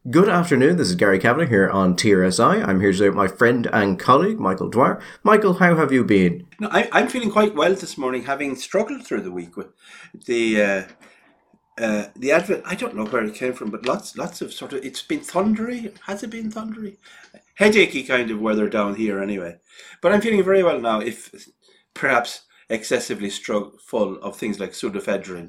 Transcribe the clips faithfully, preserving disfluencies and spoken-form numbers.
Good afternoon, this is Gary Kavanagh here on T R S I. I'm here today with my friend and colleague, Michael Dwyer. Michael, how have you been? No, I, I'm feeling quite well this morning, having struggled through the week with the uh, uh, the advent. I don't know where it came from, but lots lots of sort of, it's been thundery. Has it been thundery? Headachy kind of weather down here anyway. But I'm feeling very well now, if perhaps excessively strug- full of things like pseudoephedrine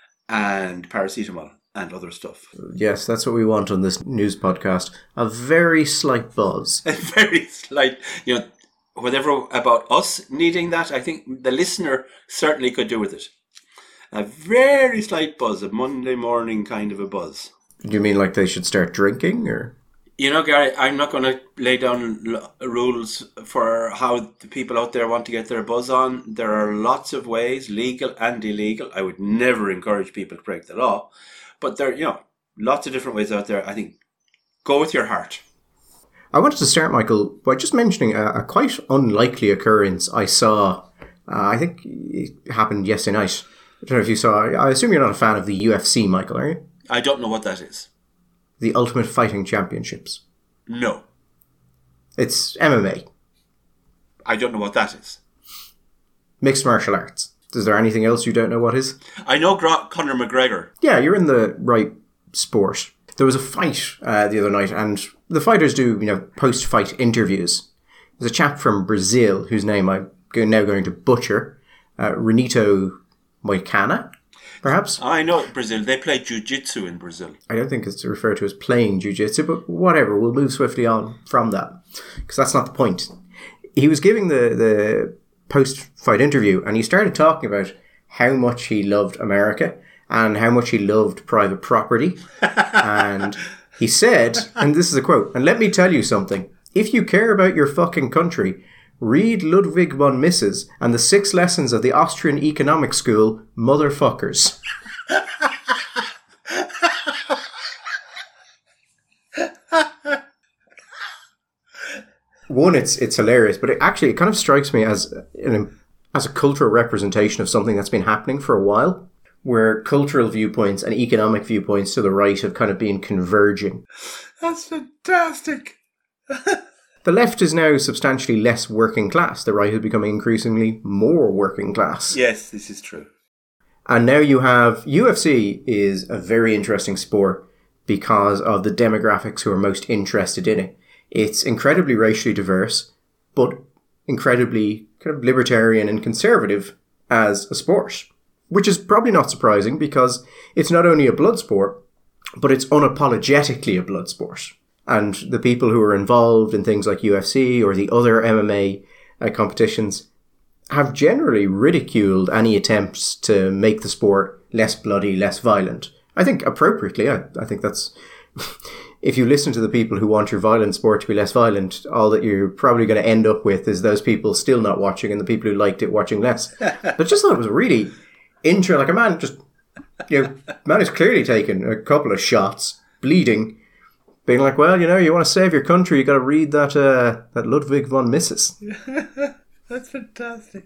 and paracetamol and other stuff. Yes, that's what we want on this news podcast. A very slight buzz. A very slight, you know, whatever about us needing that, I think the listener certainly could do with it. A very slight buzz, a Monday morning kind of a buzz. Do you mean like they should start drinking, or? You know, Gary, I'm not going to lay down l- rules for how the people out there want to get their buzz on. There are lots of ways, legal and illegal. I would never encourage people to break the law. But there, you know, lots of different ways out there. I think go with your heart. I wanted to start, Michael, by just mentioning a, a quite unlikely occurrence I saw. Uh, I think it happened yesterday night. I don't know if you saw. I assume you're not a fan of the U F C, Michael, are you? I don't know what that is. The Ultimate Fighting Championships. No. It's M M A. I don't know what that is. Mixed martial arts. Is there anything else you don't know what is? I know Gra- Conor McGregor. Yeah, you're in the right sport. There was a fight uh, the other night, and the fighters do, you know, post-fight interviews. There's a chap from Brazil whose name I'm now going to butcher, uh, Renato Moicano, perhaps? I know Brazil. They play jiu-jitsu in Brazil. I don't think it's referred to as playing jiu-jitsu, but whatever. We'll move swiftly on from that, because that's not the point. He was giving the... the post-fight interview, and he started talking about how much he loved America and how much he loved private property. And he said, and this is a quote, "And let me tell you something. If you care about your fucking country, read Ludwig von Mises and the Six Lessons of the Austrian Economic School, motherfuckers." One, it's it's hilarious, but it actually it kind of strikes me as an as a cultural representation of something that's been happening for a while, where cultural viewpoints and economic viewpoints to the right have kind of been converging. That's fantastic. The left is now substantially less working class. The right is becoming increasingly more working class. Yes, this is true. And now you have U F C is a very interesting sport because of the demographics who are most interested in it. It's incredibly racially diverse, but incredibly kind of libertarian and conservative as a sport, which is probably not surprising because it's not only a blood sport, but it's unapologetically a blood sport. And the people who are involved in things like U F C or the other M M A uh, competitions have generally ridiculed any attempts to make the sport less bloody, less violent. I think appropriately. I, I think that's... If you listen to the people who want your violent sport to be less violent, all that you're probably going to end up with is those people still not watching and the people who liked it watching less. But just thought it was really intro, like a man just, you know, man is clearly taking a couple of shots, bleeding, being like, well, you know, you want to save your country, you got to read that uh, that Ludwig von Mises. That's fantastic.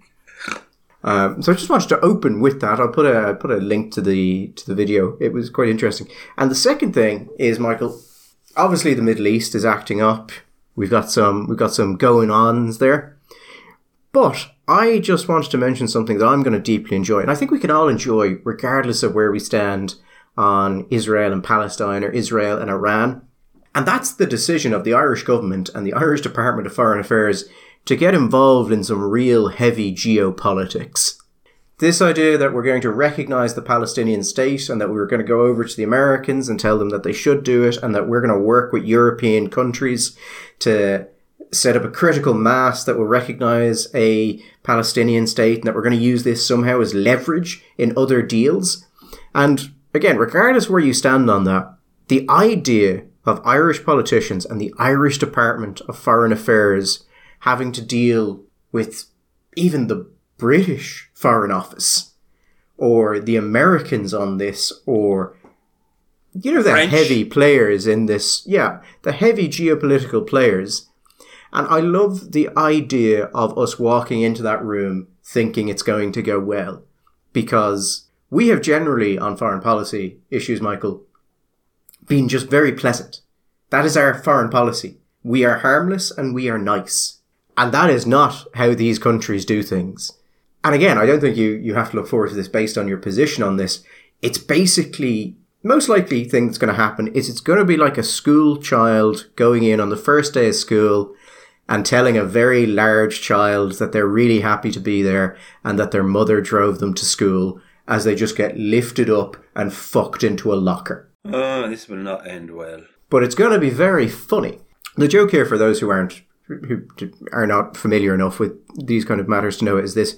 Um, so I just wanted to open with that. I'll put a put a link to the to the video. It was quite interesting. And the second thing is, Michael, obviously the Middle East is acting up. We've got some we've got some going ons there. But I just wanted to mention something that I'm going to deeply enjoy, and I think we can all enjoy, regardless of where we stand on Israel and Palestine or Israel and Iran. And that's the decision of the Irish government and the Irish Department of Foreign Affairs to get involved in some real heavy geopolitics. This idea that we're going to recognise the Palestinian state and that we're going to go over to the Americans and tell them that they should do it and that we're going to work with European countries to set up a critical mass that will recognise a Palestinian state and that we're going to use this somehow as leverage in other deals. And again, regardless where you stand on that, the idea of Irish politicians and the Irish Department of Foreign Affairs having to deal with even the British Foreign Office or the Americans on this, or, you know, the French. heavy players in this. Yeah, the heavy geopolitical players. And I love the idea of us walking into that room thinking it's going to go well, because we have generally, on foreign policy issues, Michael, been just very pleasant. That is our foreign policy. We are harmless and we are nice. And that is not how these countries do things. And again, I don't think you, you have to look forward to this based on your position on this. It's basically, most likely thing that's going to happen is it's going to be like a school child going in on the first day of school and telling a very large child that they're really happy to be there and that their mother drove them to school as they just get lifted up and fucked into a locker. Oh, this will not end well. But it's going to be very funny. The joke here, for those who aren't, who are not familiar enough with these kind of matters to know it, is this.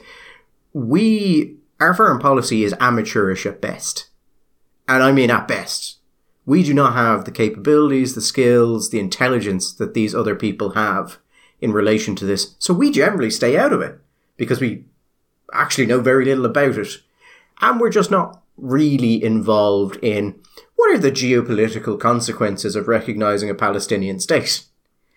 We, our foreign policy is amateurish at best. And I mean at best. We do not have the capabilities, the skills, the intelligence that these other people have in relation to this. So we generally stay out of it because we actually know very little about it. And we're just not really involved in what are the geopolitical consequences of recognizing a Palestinian state.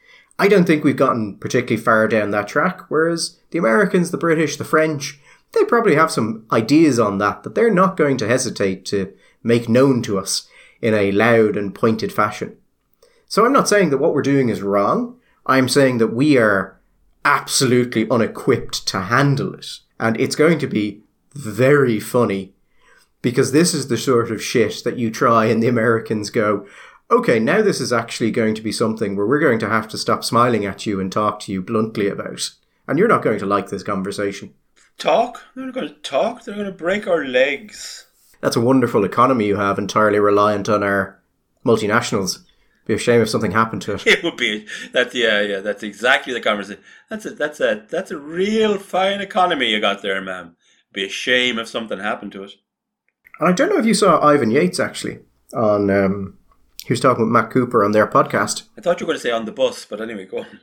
I don't think we've gotten particularly far down that track, whereas the Americans, the British, the French, they probably have some ideas on that that they're not going to hesitate to make known to us in a loud and pointed fashion. So I'm not saying that what we're doing is wrong. I'm saying that we are absolutely unequipped to handle it. And it's going to be very funny because this is the sort of shit that you try and the Americans go, okay, now this is actually going to be something where we're going to have to stop smiling at you and talk to you bluntly about. And you're not going to like this conversation. Talk? They're not going to talk. They're going to break our legs. That's a wonderful economy you have, entirely reliant on our multinationals. It'd be a shame if something happened to it. It would be. That's yeah, yeah. That's exactly the conversation. That's a that's a that's a real fine economy you got there, ma'am. It'd be a shame if something happened to it. And I don't know if you saw Ivan Yates actually on. Um, he was talking with Matt Cooper on their podcast. I thought you were going to say on the bus, but anyway, go on.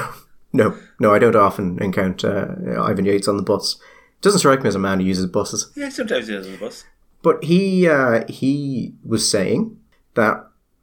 no, no, I don't often encounter uh, Ivan Yates on the bus. Doesn't strike me as a man who uses buses. Yeah, sometimes he is on the bus. But he uh, he was saying that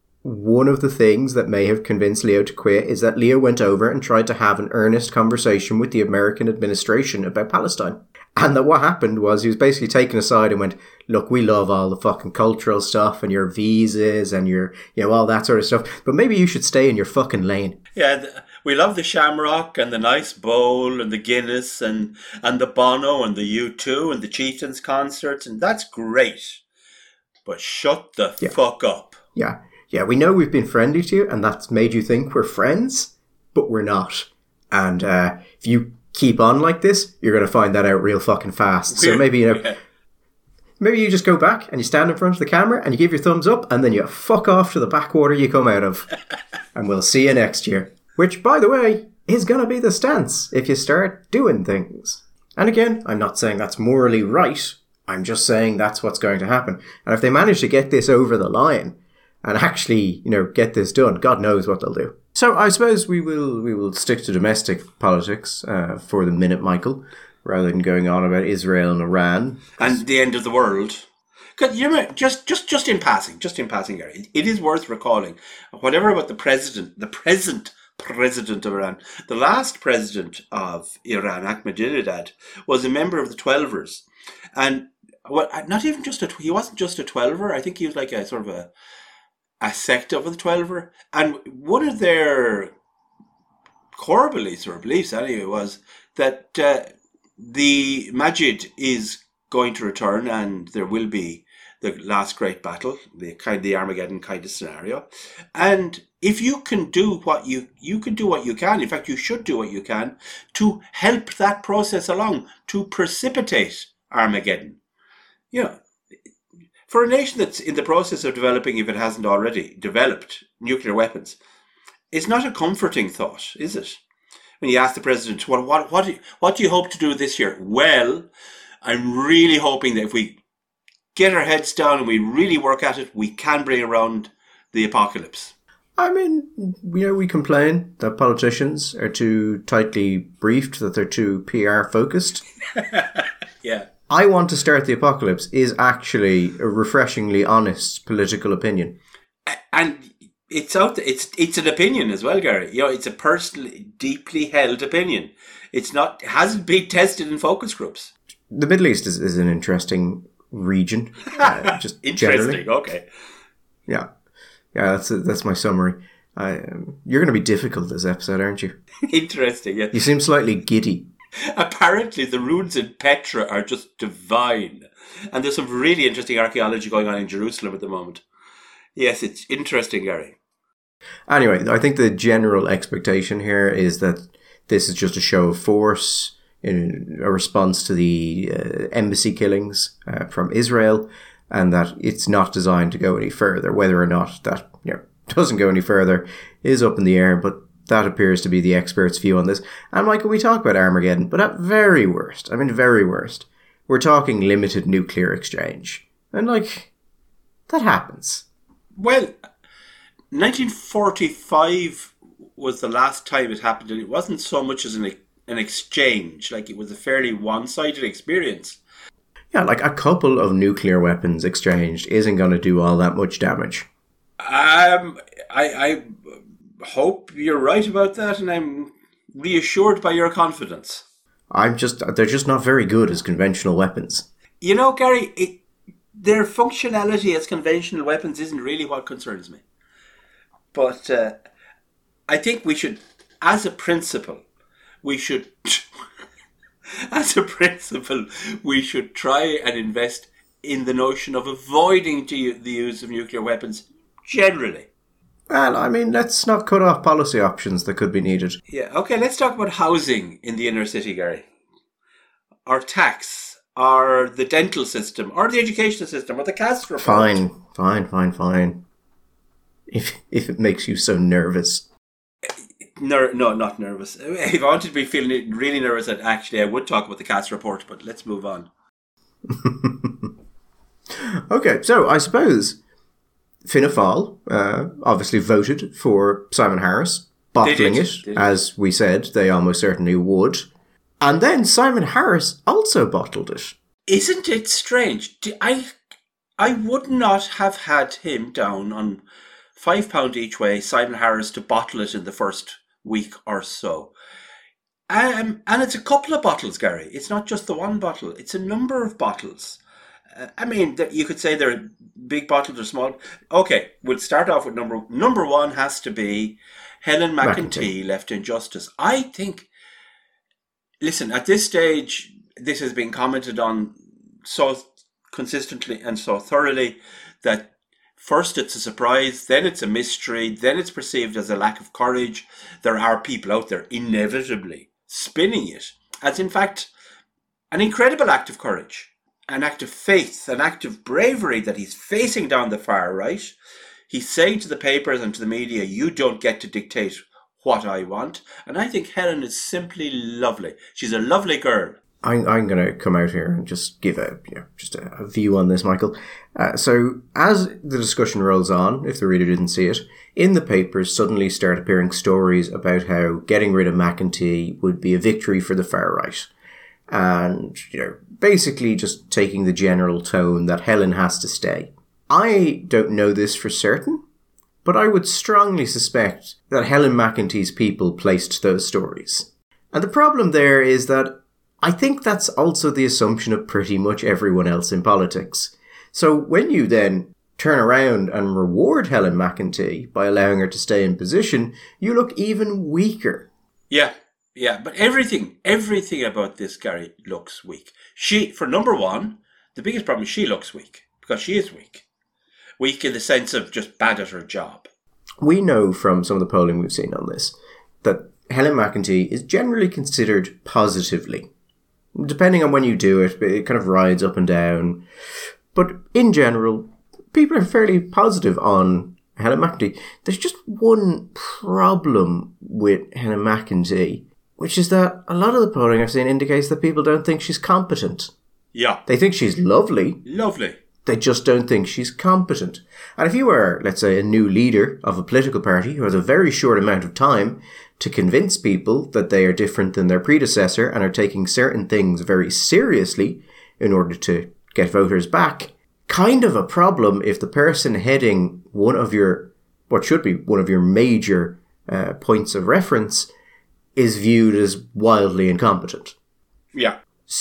one of the things that may have convinced Leo to quit is that Leo went over and tried to have an earnest conversation with the American administration about Palestine. And that what happened was he was basically taken aside and went, look, we love all the fucking cultural stuff and your visas and your, you know, all that sort of stuff. But maybe you should stay in your fucking lane. Yeah, the, we love the Shamrock and the nice bowl and the Guinness and, and the Bono and the U two and the Chieftains concerts. And that's great. But shut the yeah. fuck up. Yeah. Yeah, we know we've been friendly to you and that's made you think we're friends, but we're not. And uh, if you keep on like this, you're going to find that out real fucking fast. So maybe, you know, yeah. maybe you just go back and you stand in front of the camera and you give your thumbs up and then you fuck off to the backwater you come out of. And we'll see you next year. Which, by the way, is going to be the stance if you start doing things. And again, I'm not saying that's morally right. I'm just saying that's what's going to happen. And if they manage to get this over the line and actually, you know, get this done, God knows what they'll do. So I suppose we will we will stick to domestic politics uh, for the minute, Michael, rather than going on about Israel and Iran and the end of the world. Cause you remember, just just just in passing, just in passing, Gary, it, it is worth recalling whatever about the president, the present president of Iran, the last president of Iran, Ahmadinejad, was a member of the Twelvers, and well, not even just a he wasn't just a Twelver. I think he was like a sort of a. a sect of the Twelver, and one of their core beliefs or beliefs anyway was that uh, the Majid is going to return and there will be the last great battle, the kind the Armageddon kind of scenario. And if you can do what you you can do what you can, in fact you should do what you can to help that process along, to precipitate Armageddon. You know, for a nation that's in the process of developing, if it hasn't already developed, nuclear weapons, it's not a comforting thought, is it? When you ask the president, well, what, what, what do you hope to do this year? Well, I'm really hoping that if we get our heads down and we really work at it, we can bring around the apocalypse. I mean, you know, we complain that politicians are too tightly briefed, that they're too P R focused. Yeah. I want to start the apocalypse is actually a refreshingly honest political opinion. And it's out there, it's it's an opinion as well, Gary. You know, it's a personally deeply held opinion. It's not it hasn't been tested in focus groups. The Middle East is, is an interesting region. Uh, just interesting, generally. Okay. Yeah. Yeah, that's a, that's my summary. I, um, you're going to be difficult this episode, aren't you? Interesting, yeah. You seem slightly giddy. Apparently, the ruins in Petra are just divine. And there's some really interesting archaeology going on in Jerusalem at the moment. Yes, it's interesting, Gary. Anyway, I think the general expectation here is that this is just a show of force in a response to the uh, embassy killings uh, from Israel, and that it's not designed to go any further. Whether or not that, you know, doesn't go any further is up in the air, but that appears to be the experts' view on this. And Michael, we talk about Armageddon, but at very worst, I mean very worst, we're talking limited nuclear exchange. And like, that happens. Well, nineteen forty-five was the last time it happened, and it wasn't so much as an an exchange. Like, it was a fairly one-sided experience. Yeah, like a couple of nuclear weapons exchanged isn't going to do all that much damage. Um, I, I hope you're right about that, and I'm reassured by your confidence. I'm just, they're just not very good as conventional weapons. You know, Gary, it, their functionality as conventional weapons isn't really what concerns me. But uh, I think we should, as a principle, we should, as a principle, we should try and invest in the notion of avoiding the use of nuclear weapons generally. Well, I mean, let's not cut off policy options that could be needed. Yeah, okay, let's talk about housing in the inner city, Gary. Or tax, or the dental system, or the education system, or the caste report. Fine, fine, fine, fine. If if it makes you so nervous. Ner- no, not nervous. If I wanted to be feeling really nervous, I'd actually, I would talk about the caste report, but let's move on. Okay, so I suppose Fianna Fáil uh, obviously voted for Simon Harris, bottling it, as we said they almost certainly would. And then Simon Harris also bottled it. Isn't it strange? I, I would not have had him down on five pound each way, Simon Harris, to bottle it in the first week or so. Um, and it's a couple of bottles, Gary. It's not just the one bottle. It's a number of bottles. Uh, I mean, you could say they're big bottles or small. Okay, we'll start off with number number one has to be Helen McEntee, Left in Justice. I think, listen, at this stage, this has been commented on so consistently and so thoroughly that first it's a surprise, then it's a mystery, then it's perceived as a lack of courage. There are people out there inevitably spinning it as, in fact, an incredible act of courage, an act of faith, an act of bravery that he's facing down the far right. He's saying to the papers and to the media, you don't get to dictate what I want. And I think Helen is simply lovely. She's a lovely girl. I'm, I'm going to come out here and just give a, you know, just a, a view on this, Michael. Uh, so as the discussion rolls on, if the reader didn't see it, in the papers suddenly start appearing stories about how getting rid of McEntee would be a victory for the far right. And, you know, basically just taking the general tone that Helen has to stay. I don't know this for certain, but I would strongly suspect that Helen McEntee's people placed those stories. And the problem there is that I think that's also the assumption of pretty much everyone else in politics. So when you then turn around and reward Helen McEntee by allowing her to stay in position, you look even weaker. Yeah, yeah, but everything, everything about this, Gary, looks weak. She, for number one, the biggest problem is she looks weak, because she is weak. Weak in the sense of just bad at her job. We know from some of the polling we've seen on this that Helen McEntee is generally considered positively. Depending on when you do it, it kind of rides up and down. But in general, people are fairly positive on Helen McEntee. There's just one problem with Helen McEntee, which is that a lot of the polling I've seen indicates that people don't think she's competent. Yeah. They think she's lovely. Lovely. They just don't think she's competent. And if you are, let's say, a new leader of a political party who has a very short amount of time to convince people that they are different than their predecessor and are taking certain things very seriously in order to get voters back, kind of a problem if the person heading one of your, what should be one of your major uh, points of reference is viewed as wildly incompetent. Yeah.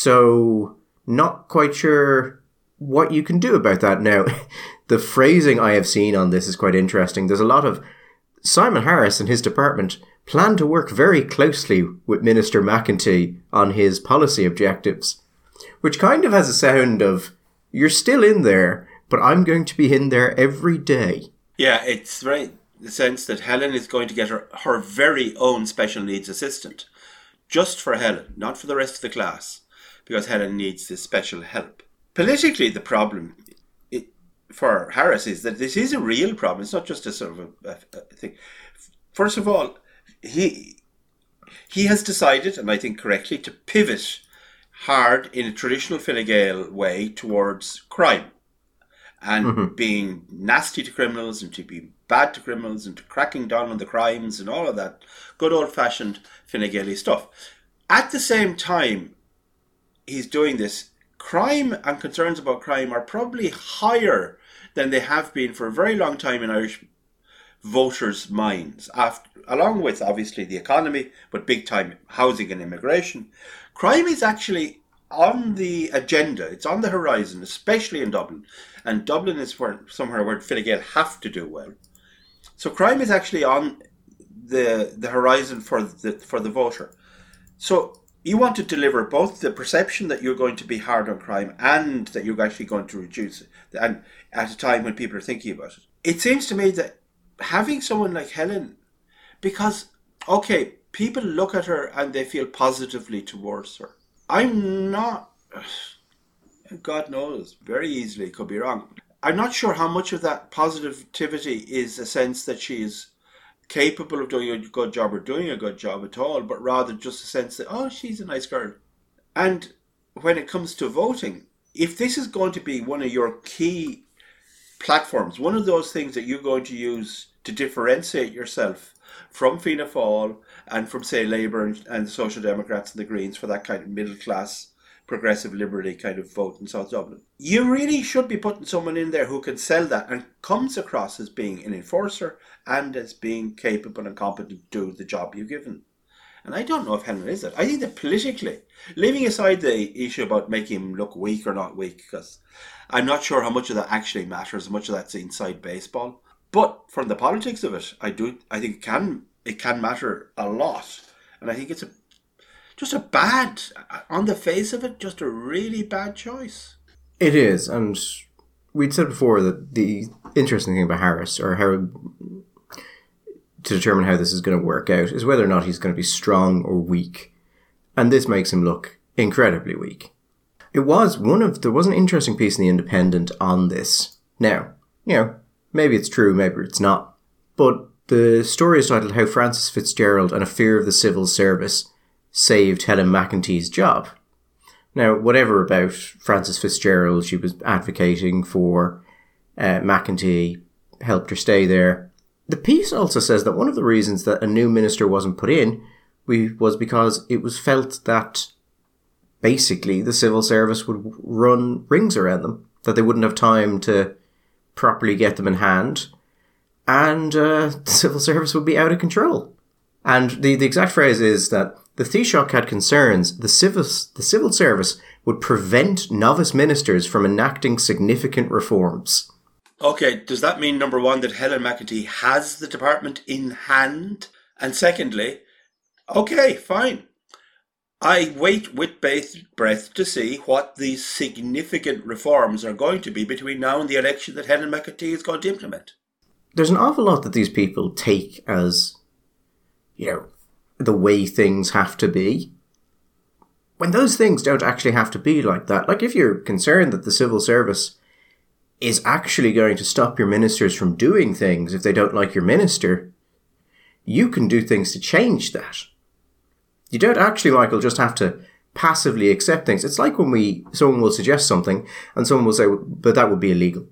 So, not quite sure what you can do about that. Now, the phrasing I have seen on this is quite interesting. There's a lot of Simon Harris and his department plan to work very closely with Minister McEntee on his policy objectives, which kind of has a sound of, you're still in there, but I'm going to be in there every day. Yeah, it's right. The sense that Helen is going to get her, her very own special needs assistant. Just for Helen, not for the rest of the class, because Helen needs this special help. Politically, the problem it, for Harris is that this is a real problem. It's not just a sort of a, a, a thing. First of all, he he has decided, and I think correctly, to pivot hard in a traditional Fine Gael way towards crime and mm-hmm. being nasty to criminals and to be bad to criminals and to cracking down on the crimes and all of that good old-fashioned Fine Gael stuff. At the same time he's doing this, crime and concerns about crime are probably higher than they have been for a very long time in Irish voters' minds, after, along with obviously the economy, but big time housing and immigration. Crime is actually on the agenda. It's on the horizon, especially in Dublin. And Dublin is where, somewhere where Fine Gael have to do well. So crime is actually on the the horizon for the for the voter. So you want to deliver both the perception that you're going to be hard on crime and that you're actually going to reduce it, and at a time when people are thinking about it. It seems to me that having someone like Helen, because, okay, people look at her and they feel positively towards her. I'm not, God knows, very easily could be wrong. I'm not sure how much of that positivity is a sense that she is capable of doing a good job or doing a good job at all, but rather just a sense that, oh, she's a nice girl. And when it comes to voting, if this is going to be one of your key platforms, one of those things that you're going to use to differentiate yourself from Fianna Fáil and from, say, Labour and, and the Social Democrats and the Greens for that kind of middle class, progressive liberty kind of vote in South Dublin, you really should be putting someone in there who can sell that and comes across as being an enforcer and as being capable and competent to do the job you've given. And I don't know if Helen is that. I think that politically, leaving aside the issue about making him look weak or not weak, because I'm not sure how much of that actually matters, how much of that's inside baseball. But from the politics of it, I do. I think it can it can matter a lot, and I think it's a just a bad, on the face of it, just a really bad choice. It is, and we'd said before that the interesting thing about Harris, or how to determine how this is going to work out, is whether or not he's going to be strong or weak, and this makes him look incredibly weak. It was one of there was an interesting piece in the Independent on this. Now, you know, maybe it's true, maybe it's not, but the story is titled "How Francis Fitzgerald and a Fear of the Civil Service Saved Helen McEntee's Job." Now, whatever about Francis Fitzgerald, she was advocating for uh, McEntee, helped her stay there. The piece also says that one of the reasons that a new minister wasn't put in we, was because it was felt that basically the civil service would run rings around them, that they wouldn't have time to properly get them in hand, and uh, the civil service would be out of control. And the, the exact phrase is that the Taoiseach had concerns the civil, the civil service would prevent novice ministers from enacting significant reforms. Okay, does that mean, number one, that Helen McEntee has the department in hand? And secondly, okay, fine. I wait with bated breath to see what these significant reforms are going to be between now and the election that Helen McEntee is going to implement. There's an awful lot that these people take as, you know, the way things have to be, when those things don't actually have to be like that. Like, if you're concerned that the civil service is actually going to stop your ministers from doing things if they don't like your minister, you can do things to change that. You don't actually, Michael, just have to passively accept things. It's like when we someone will suggest something and someone will say, but that would be illegal.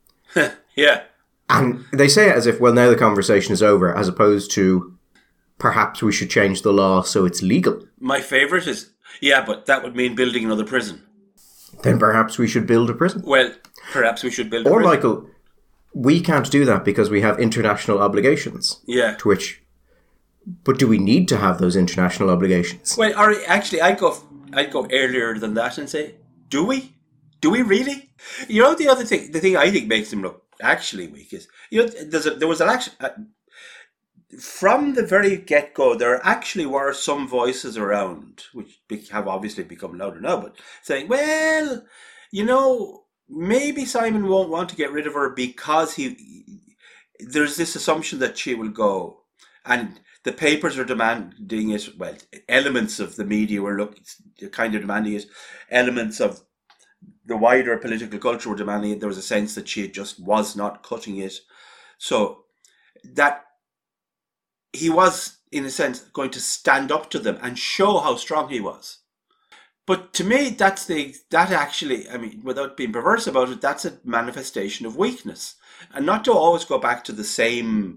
Yeah. And they say it as if, well, now the conversation is over, as opposed to, perhaps we should change the law so it's legal. My favourite is, yeah, but that would mean building another prison. Then perhaps we should build a prison. Well, perhaps we should build a or, prison. Or, Michael, we can't do that because we have international obligations. Yeah. To which, but do we need to have those international obligations? Well, or actually, I'd go, I'd go earlier than that and say, do we? Do we really? You know, the other thing, the thing I think makes them look actually weak is, you know, there's a, there was an action... Uh, from the very get-go, there actually were some voices around, which have obviously become louder now, but saying, well, you know, maybe Simon won't want to get rid of her because he there's this assumption that she will go. And the papers are demanding it. Well, elements of the media were looking, kind of demanding it. Elements of the wider political culture were demanding it. There was a sense that she just was not cutting it. So that he was, in a sense, going to stand up to them and show how strong he was. But to me, that's the that actually, I mean, without being perverse about it, that's a manifestation of weakness. And not to always go back to the same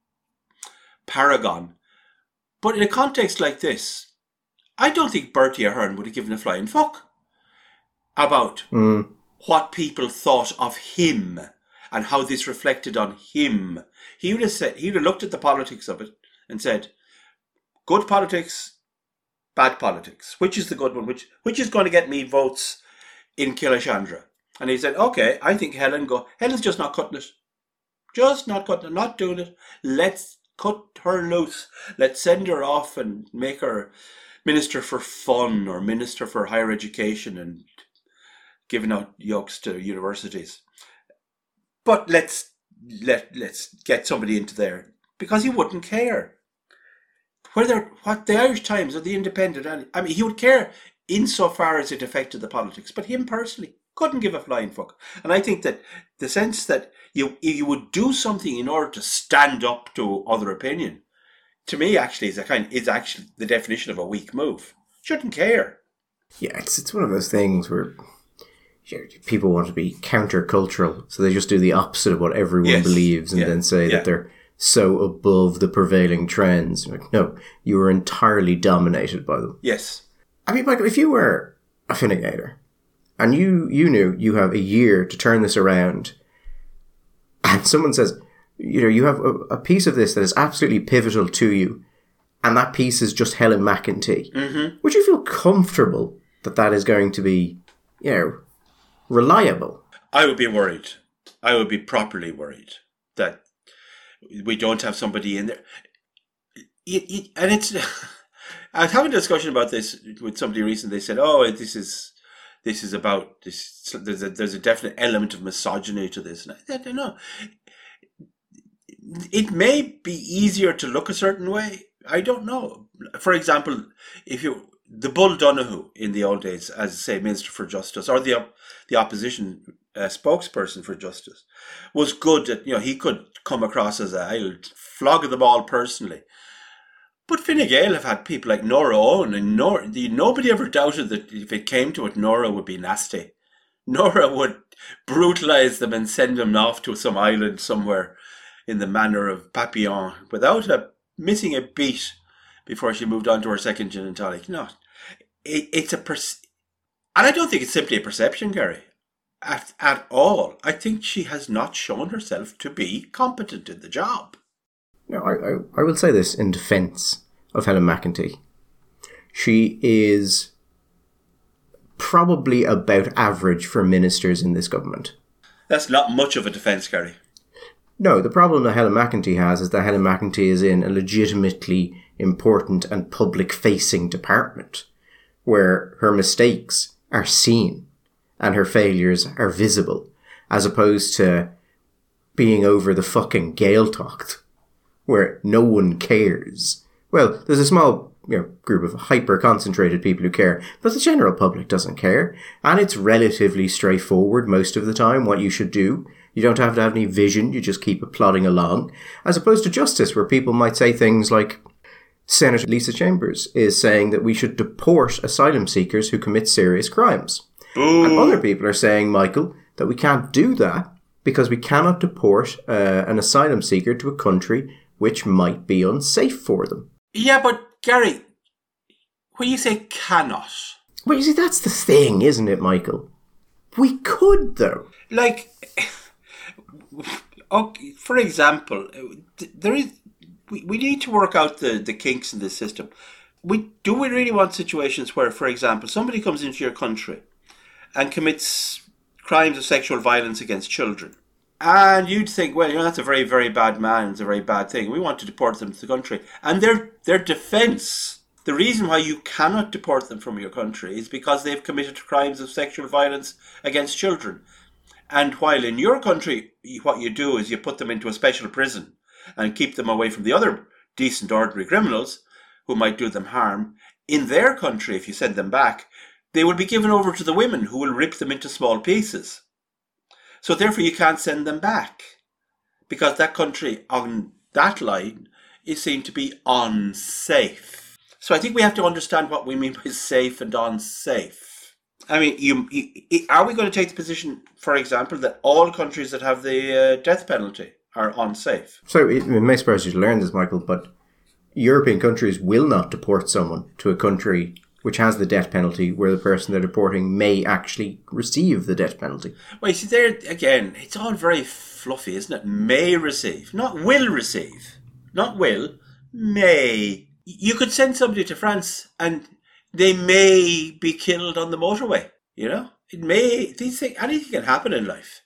paragon. But in a context like this, I don't think Bertie Ahern would have given a flying fuck about mm. what people thought of him and how this reflected on him. He would have said, he would have looked at the politics of it and said, good politics, bad politics. Which is the good one? Which which is going to get me votes in Killashandra? And he said, okay, I think Helen go. Helen's just not cutting it. Just not cutting it, not doing it. Let's cut her loose. Let's send her off and make her Minister for Fun or Minister for Higher Education and giving out yokes to universities. But let's let let's get somebody into there because he wouldn't care. Whether what the Irish Times or the Independent, I mean, he would care insofar as it affected the politics, but him personally couldn't give a flying fuck. And I think that the sense that you you would do something in order to stand up to other opinion, to me, actually, is a kind is actually the definition of a weak move. Shouldn't care. Yeah, it's it's one of those things where people want to be countercultural, so they just do the opposite of what everyone yes. believes, and yeah. then say yeah. that they're so above the prevailing trends. Like, no, you were entirely dominated by them. Yes. I mean, Michael, if you were a Fine Gael and you you knew you have a year to turn this around, and someone says, you know, you have a, a piece of this that is absolutely pivotal to you, and that piece is just Helen McEntee, mm-hmm. would you feel comfortable that that is going to be, you know, reliable? I would be worried. I would be properly worried that we don't have somebody in there. It, it, and it's... I was having a discussion about this with somebody recently. They said, oh, this is this is about... this. There's a, there's a definite element of misogyny to this. And I said, no. It may be easier to look a certain way. I don't know. For example, if you... the Bull Donoghue in the old days, as say Minister for Justice, or the the opposition uh, spokesperson for Justice, was good at, you know, he could come across as a, I'll flog them all personally. But Fine Gael have had people like Nora Owen, and Nora, the, nobody ever doubted that if it came to it, Nora would be nasty. Nora would brutalise them and send them off to some island somewhere in the manner of Papillon without a, missing a beat before she moved on to her second gin and tonic. No, it, it's a... Perce- and I don't think it's simply a perception, Gary, at, at all. I think she has not shown herself to be competent in the job. No, I, I, I will say this in defence of Helen McEntee. She is probably about average for ministers in this government. That's not much of a defence, Gary. No, the problem that Helen McEntee has is that Helen McEntee is in a legitimately important and public-facing department where her mistakes are seen and her failures are visible, as opposed to being over the fucking Gaeltacht where no one cares. Well, there's a small, you know, group of hyper-concentrated people who care, but the general public doesn't care, and it's relatively straightforward most of the time what you should do. You don't have to have any vision, you just keep plodding along, as opposed to justice, where people might say things like, Senator Lisa Chambers is saying that we should deport asylum seekers who commit serious crimes. Ooh. And other people are saying, Michael, that we can't do that because we cannot deport uh, an asylum seeker to a country which might be unsafe for them. Yeah, but Gary, when you say cannot... Well, you see, that's the thing, isn't it, Michael? We could, though. Like, okay, for example, there is... We, we need to work out the, the kinks in this system. We do we really want situations where, for example, somebody comes into your country and commits crimes of sexual violence against children, And you'd think, well, you know, that's a very, very bad man. It's a very bad thing. We want to deport them to the country. And their their defence, the reason why you cannot deport them from your country is because they've committed crimes of sexual violence against children. And while in your country, what you do is you put them into a special prison and keep them away from the other decent, ordinary criminals who might do them harm. In their country, if you send them back, they will be given over to the women who will rip them into small pieces. So therefore you can't send them back because that country on that line is seen to be unsafe. So I think we have to understand what we mean by safe and unsafe. I mean, you, you, are we going to take the position, for example, that all countries that have the uh, death penalty are unsafe? So it, it may surprise you to learn this, Michael, but European countries will not deport someone to a country which has the death penalty where the person they're deporting may actually receive the death penalty. Well, you see, there again, it's all very fluffy, isn't it? May receive, not will receive. Not will, may. You could send somebody to France and they may be killed on the motorway, you know? It may, these things, anything can happen in life.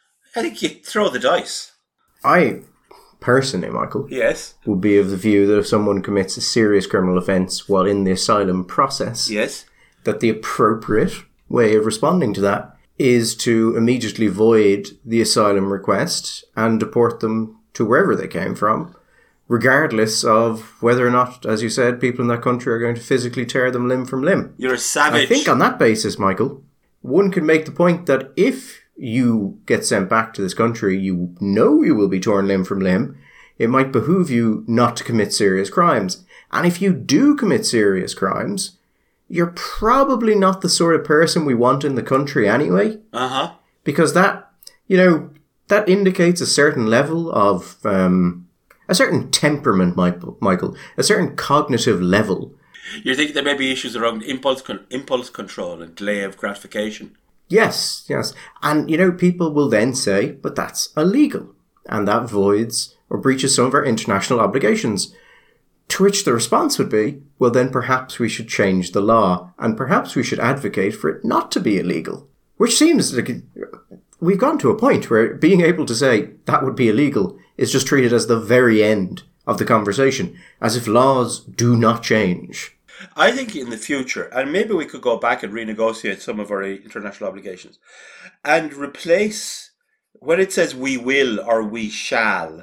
I think you throw the dice. I, personally, Michael, yes, would be of the view that if someone commits a serious criminal offence while in the asylum process, yes, that the appropriate way of responding to that is to immediately void the asylum request and deport them to wherever they came from, regardless of whether or not, as you said, people in that country are going to physically tear them limb from limb. You're a savage. I think on that basis, Michael, one can make the point that if you get sent back to this country, you know you will be torn limb from limb, it might behoove you not to commit serious crimes. And if you do commit serious crimes, you're probably not the sort of person we want in the country anyway. Uh-huh. Because that, you know, that indicates a certain level of, um, a certain temperament, Michael, a certain cognitive level. You think there may be issues around impulse con- impulse control and delay of gratification? Yes, yes. And, you know, people will then say, but that's illegal. And that voids or breaches some of our international obligations. To which the response would be, well, then perhaps we should change the law and perhaps we should advocate for it not to be illegal. Which seems like we've gone to a point where being able to say that would be illegal is just treated as the very end of the conversation, as if laws do not change. I think in the future, and maybe we could go back and renegotiate some of our international obligations and replace, when it says we will or we shall,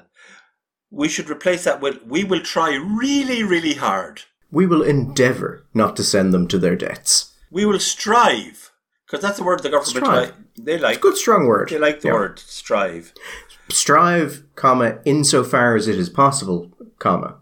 we should replace that with we will try really, really hard. We will endeavour not to send them to their deaths. We will strive, because that's the word the government strive. like. They like. It's a good strong word. They like the yeah. word strive. Strive, comma, insofar as it is possible, comma.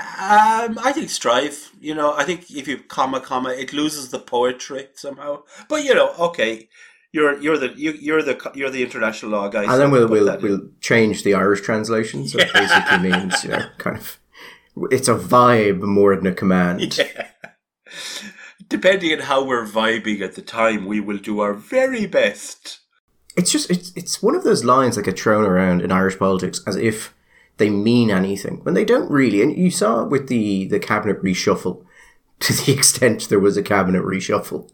Um, I think strive, you know, I think if you comma, comma, it loses the poetry somehow. But, you know, okay, you're you're the you, you're the you're the international law guy. And so then we'll we'll, we'll change the Irish translation. So yeah. It basically means, you know, kind of, it's a vibe more than a command. Yeah. Depending on how we're vibing at the time, we will do our very best. It's just, it's it's one of those lines that get thrown around in Irish politics as if they mean anything, when they don't really. And you saw it with the, the cabinet reshuffle, to the extent there was a cabinet reshuffle.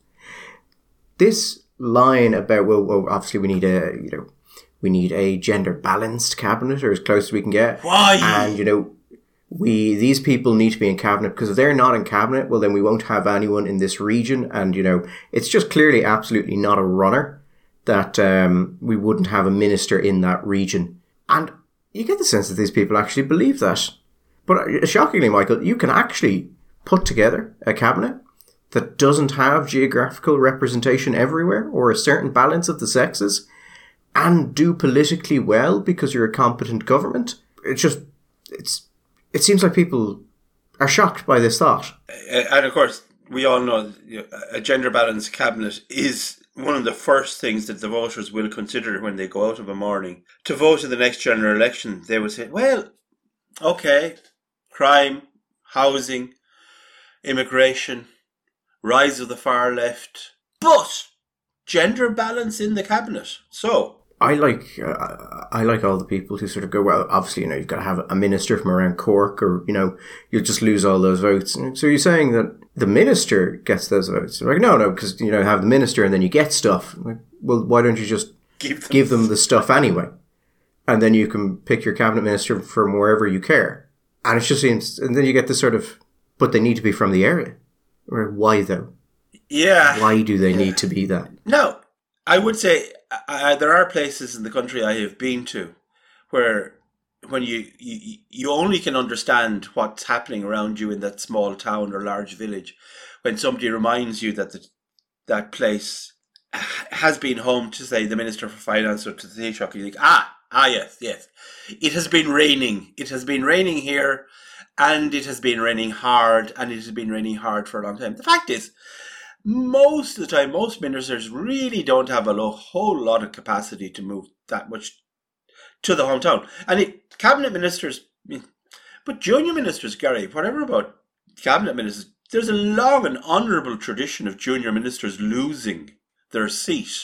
This line about, well, well obviously we need a, you know, we need a gender balanced cabinet, or as close as we can get. Why? And, you know, we, these people need to be in cabinet, because if they're not in cabinet, well, then we won't have anyone in this region. And, you know, it's just clearly absolutely not a runner that um, we wouldn't have a minister in that region. And you get the sense that these people actually believe that. But shockingly, Michael, you can actually put together a cabinet that doesn't have geographical representation everywhere or a certain balance of the sexes and do politically well because you're a competent government. It's just, it's, it seems like people are shocked by this thought. And of course, we all know a gender balanced cabinet is one of the first things that the voters will consider when they go out of a morning. To vote in the next general election, they would say, well, okay, crime, housing, immigration, rise of the far left, but gender balance in the cabinet. So I like uh, I like all the people who sort of go, well, obviously, you know, you've got to have a minister from around Cork, or, you know, you'll just lose all those votes. So you're saying that the minister gets those votes? Like, no, no, because, you know, have the minister and then you get stuff. Like, well, why don't you just give them, give them the stuff anyway? and then you can pick your cabinet minister from wherever you care. And it just seems, and then you get this sort of, but they need to be from the area. Or why though? Yeah. Why do they yeah. need to be that? No, I would say uh, there are places in the country I have been to where when you, you you only can understand what's happening around you in that small town or large village when somebody reminds you that the, that place has been home to, say, the Minister for Finance or to the Taoiseach. You think, ah, ah, yes, yes. It has been raining. It has been raining here, and it has been raining hard, and it has been raining hard for a long time. The fact is, most of the time, most ministers really don't have a lo- whole lot of capacity to move that much to the hometown. And it, cabinet ministers, but junior ministers, Gary, whatever about cabinet ministers, there's a long and honourable tradition of junior ministers losing their seat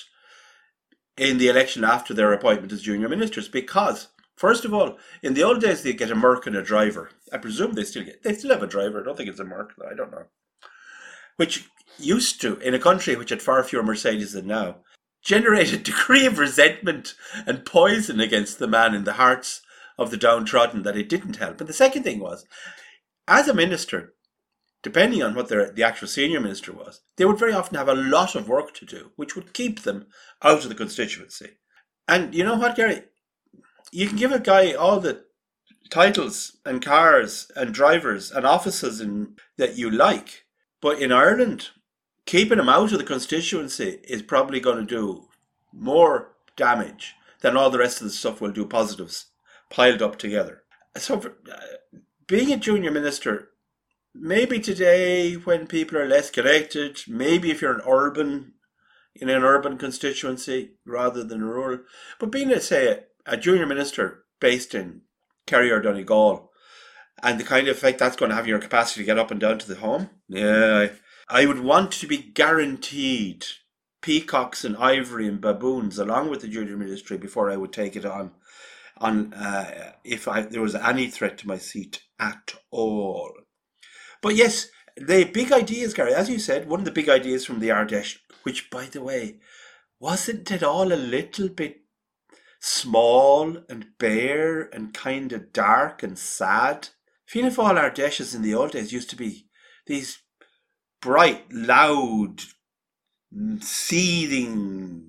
in the election after their appointment as junior ministers, because, first of all, in the old days they get a merc and a driver. I presume they still get, they still have a driver. I don't think it's a merc, I don't know. Which used to, in a country which had far fewer Mercedes than now, generate a degree of resentment and poison against the man in the hearts of the downtrodden that it didn't help. And the second thing was, as a minister, depending on what their, the actual senior minister was, they would very often have a lot of work to do, which would keep them out of the constituency. And you know what, Gary? You can give a guy all the titles and cars and drivers and offices in, that you like, but in Ireland, keeping him out of the constituency is probably going to do more damage than all the rest of the stuff will do positives piled up together. So for, uh, being a junior minister, maybe today when people are less connected, maybe if you're an urban, in an urban constituency rather than rural, but being, let's say, a, a junior minister based in Kerry or Donegal, and the kind of effect that's going to have on your capacity to get up and down to the home, yeah, I, I would want to be guaranteed peacocks and ivory and baboons along with the junior ministry before I would take it on, on uh, if I, there was any threat to my seat at all. But yes, the big ideas, Gary, as you said, one of the big ideas from the Ardèche, which, by the way, wasn't it all a little bit small and bare and kind of dark and sad? Fianna Fáil Ardèches in the old days used to be these bright, loud, seething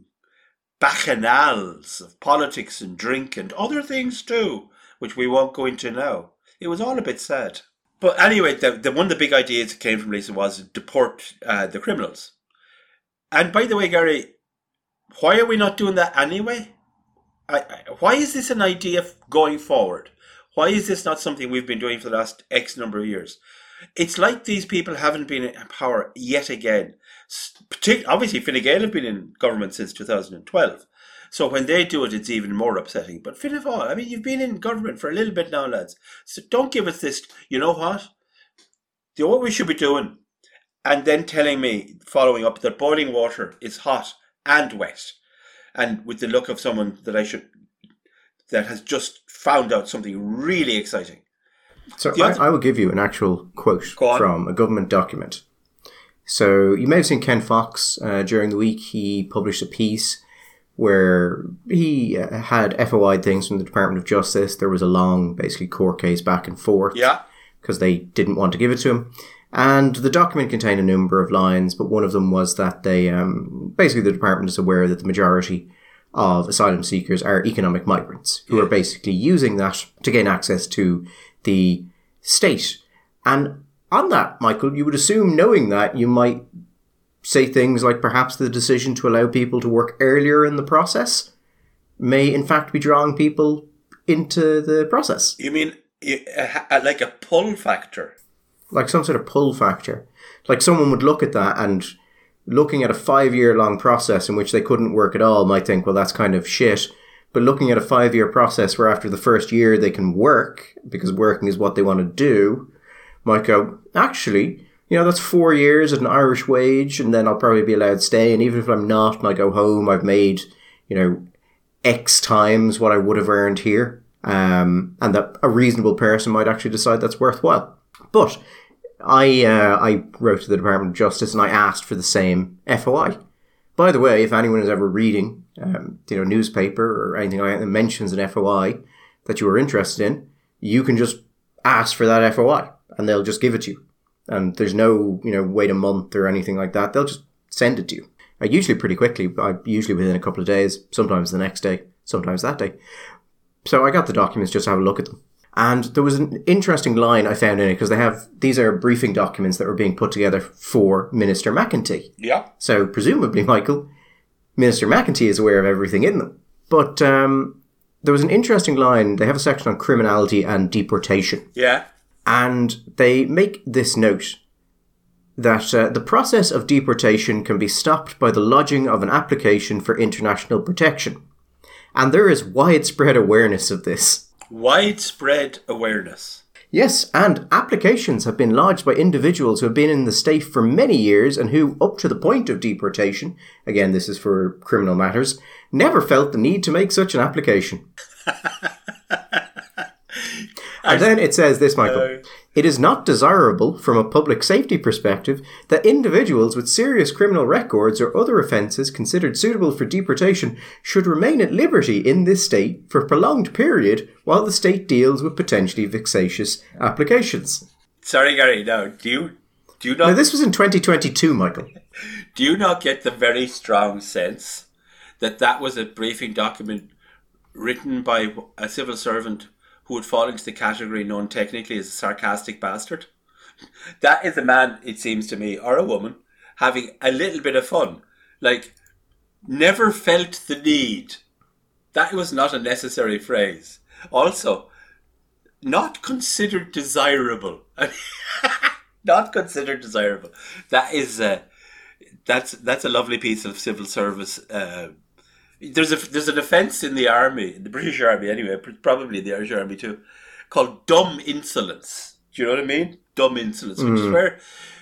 bacchanals of politics and drink and other things too, which we won't go into now. It was all a bit sad. But anyway, the, the one of the big ideas that came from Lisa was deport uh, the criminals. And by the way, Gary, why are we not doing that anyway? I, I, why is this an idea going forward? Why is this not something we've been doing for the last X number of years? It's like these people haven't been in power yet again. Partic- obviously, Fine Gael have been in government since two thousand twelve. So when they do it, it's even more upsetting. But Fianna Fáil, I mean, you've been in government for a little bit now, lads. So don't give us this, you know what? You know what we should be doing? And then telling me, following up, that boiling water is hot and wet. And with the look of someone that I should, that has just found out something really exciting. So I, I will give you an actual quote from a government document. So you may have seen Ken Fox uh, during the week. He published a piece where he uh, had F O I things from the Department of Justice. There was a long, basically, court case back and forth. Yeah. Because they didn't want to give it to him. And the document contained a number of lines, but one of them was that they, um, basically the department is aware that the majority of asylum seekers are economic migrants who yeah. are basically using that to gain access to the state. And on that, Michael, you would assume, knowing that, you might say things like perhaps the decision to allow people to work earlier in the process may in fact be drawing people into the process. You mean uh, like a pull factor? Like some sort of pull factor. Like someone would look at that and looking at a five-year long process in which they couldn't work at all might think, well, that's kind of shit. But looking at a five-year process where after the first year they can work, because working is what they want to do, might go, actually, you know, that's four years at an Irish wage, and then I'll probably be allowed to stay. And even if I'm not, and I go home, I've made, you know, X times what I would have earned here. Um, and that a reasonable person might actually decide that's worthwhile. But I uh, I wrote to the Department of Justice and I asked for the same F O I. By the way, if anyone is ever reading um, you know, newspaper or anything like that that mentions an F O I that you are interested in, you can just ask for that F O I and they'll just give it to you. And there's no, you know, wait a month or anything like that. They'll just send it to you. Uh, usually pretty quickly, uh, usually within a couple of days, sometimes the next day, sometimes that day. So I got the documents just to have a look at them. And there was an interesting line I found in it because they have, these are briefing documents that were being put together for Minister McEntee. Yeah. So presumably, Michael, Minister McEntee is aware of everything in them. But um, there was an interesting line. They have a section on criminality and deportation. Yeah. And they make this note that uh, the process of deportation can be stopped by the lodging of an application for international protection. And there is widespread awareness of this. Widespread awareness. Yes, and applications have been lodged by individuals who have been in the state for many years and who, up to the point of deportation, again this is for criminal matters, never felt the need to make such an application. And then it says this, Michael. Uh, it is not desirable from a public safety perspective that individuals with serious criminal records or other offences considered suitable for deportation should remain at liberty in this state for a prolonged period while the state deals with potentially vexatious applications. Sorry, Gary, no, do you, do you not... Now, this was in twenty twenty-two, Michael. Do you not get the very strong sense that that was a briefing document written by a civil servant who would fall into the category known technically as a sarcastic bastard? That is a man, it seems to me, or a woman, having a little bit of fun. Like, never felt the need. That was not a necessary phrase. Also, not considered desirable. Not considered desirable. That is, uh, that's that's a lovely piece of civil service. Uh, There's a there's an offence in the army, the British Army anyway, probably the Irish Army too, called dumb insolence. Do you know what I mean? Dumb insolence, mm. which is where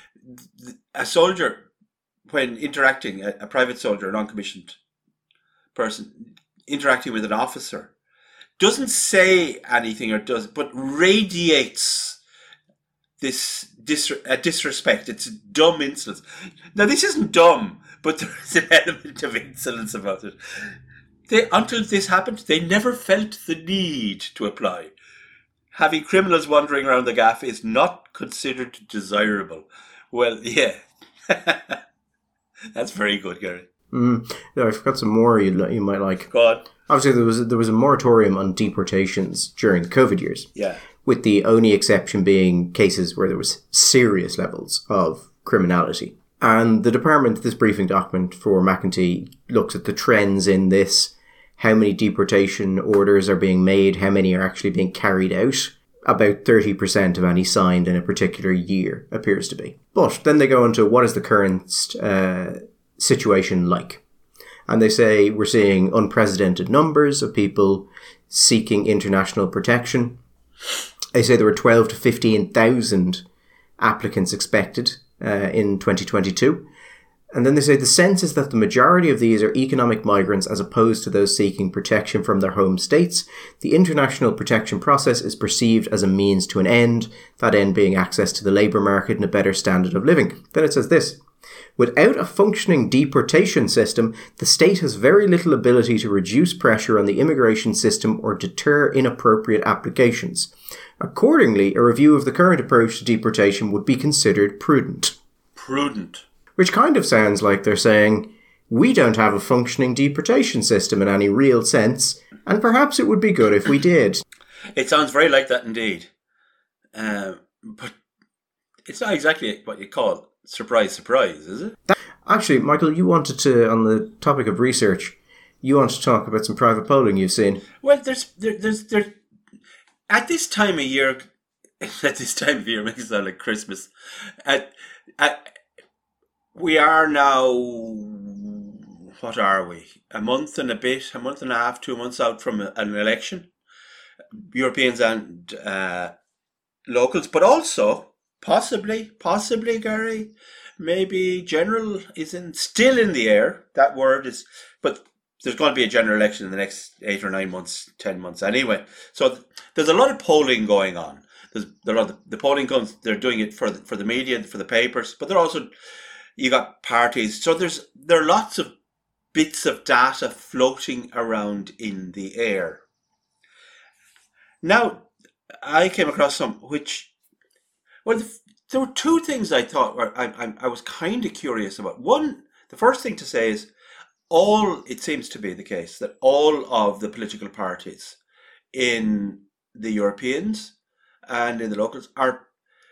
a soldier, when interacting, a, a private soldier, a non-commissioned person, interacting with an officer, doesn't say anything or does, but radiates this dis- a disrespect. It's dumb insolence. Now, this isn't dumb, but there is an element of insolence about it. They, until this happened, they never felt the need to apply. Having criminals wandering around the gaff is not considered desirable. Well, yeah. That's very good, Gary. Mm. Yeah, I forgot some more you you might like. Go on. Obviously, there was, there was a moratorium on deportations during the COVID years. Yeah. With the only exception being cases where there was serious levels of criminality. And the department, this briefing document for McEntee, looks at the trends in this, how many deportation orders are being made, how many are actually being carried out. About thirty percent of any signed in a particular year appears to be. But then they go into what is the current uh, situation like. And they say we're seeing unprecedented numbers of people seeking international protection. They say there were twelve to fifteen thousand applicants expected Uh, in twenty twenty-two. And then they say the sense is that the majority of these are economic migrants as opposed to those seeking protection from their home states. The international protection process is perceived as a means to an end, that end being access to the labour market and a better standard of living. Then it says this: without a functioning deportation system, the state has very little ability to reduce pressure on the immigration system or deter inappropriate applications. Accordingly, a review of the current approach to deportation would be considered prudent. Prudent. Which kind of sounds like they're saying, we don't have a functioning deportation system in any real sense, and perhaps it would be good if we did. It sounds very like that indeed. Uh, but it's not exactly what you call surprise, surprise, is it? That, actually, Michael, you wanted to, on the topic of research, you wanted to talk about some private polling you've seen. Well, there's, there, there's, there's, at this time of year, at this time of year makes it sound like Christmas. At, at, we are now, what are we? A month and a bit, a month and a half, two months out from a, an election. Europeans and uh, locals, but also possibly, possibly, Gary, maybe general is in, still in the air. That word is, but there's going to be a general election in the next eight or nine months, ten months anyway. So th- there's a lot of polling going on. There's there are the, the polling comes. They're doing it for the, for the media, for the papers, but they're also, you got parties. So there's there are lots of bits of data floating around in the air. Now, I came across some which, well, the, there were two things I thought were, I, I, I was kind of curious about. One, the first thing to say is, all, it seems to be the case that all of the political parties in the Europeans and in the locals are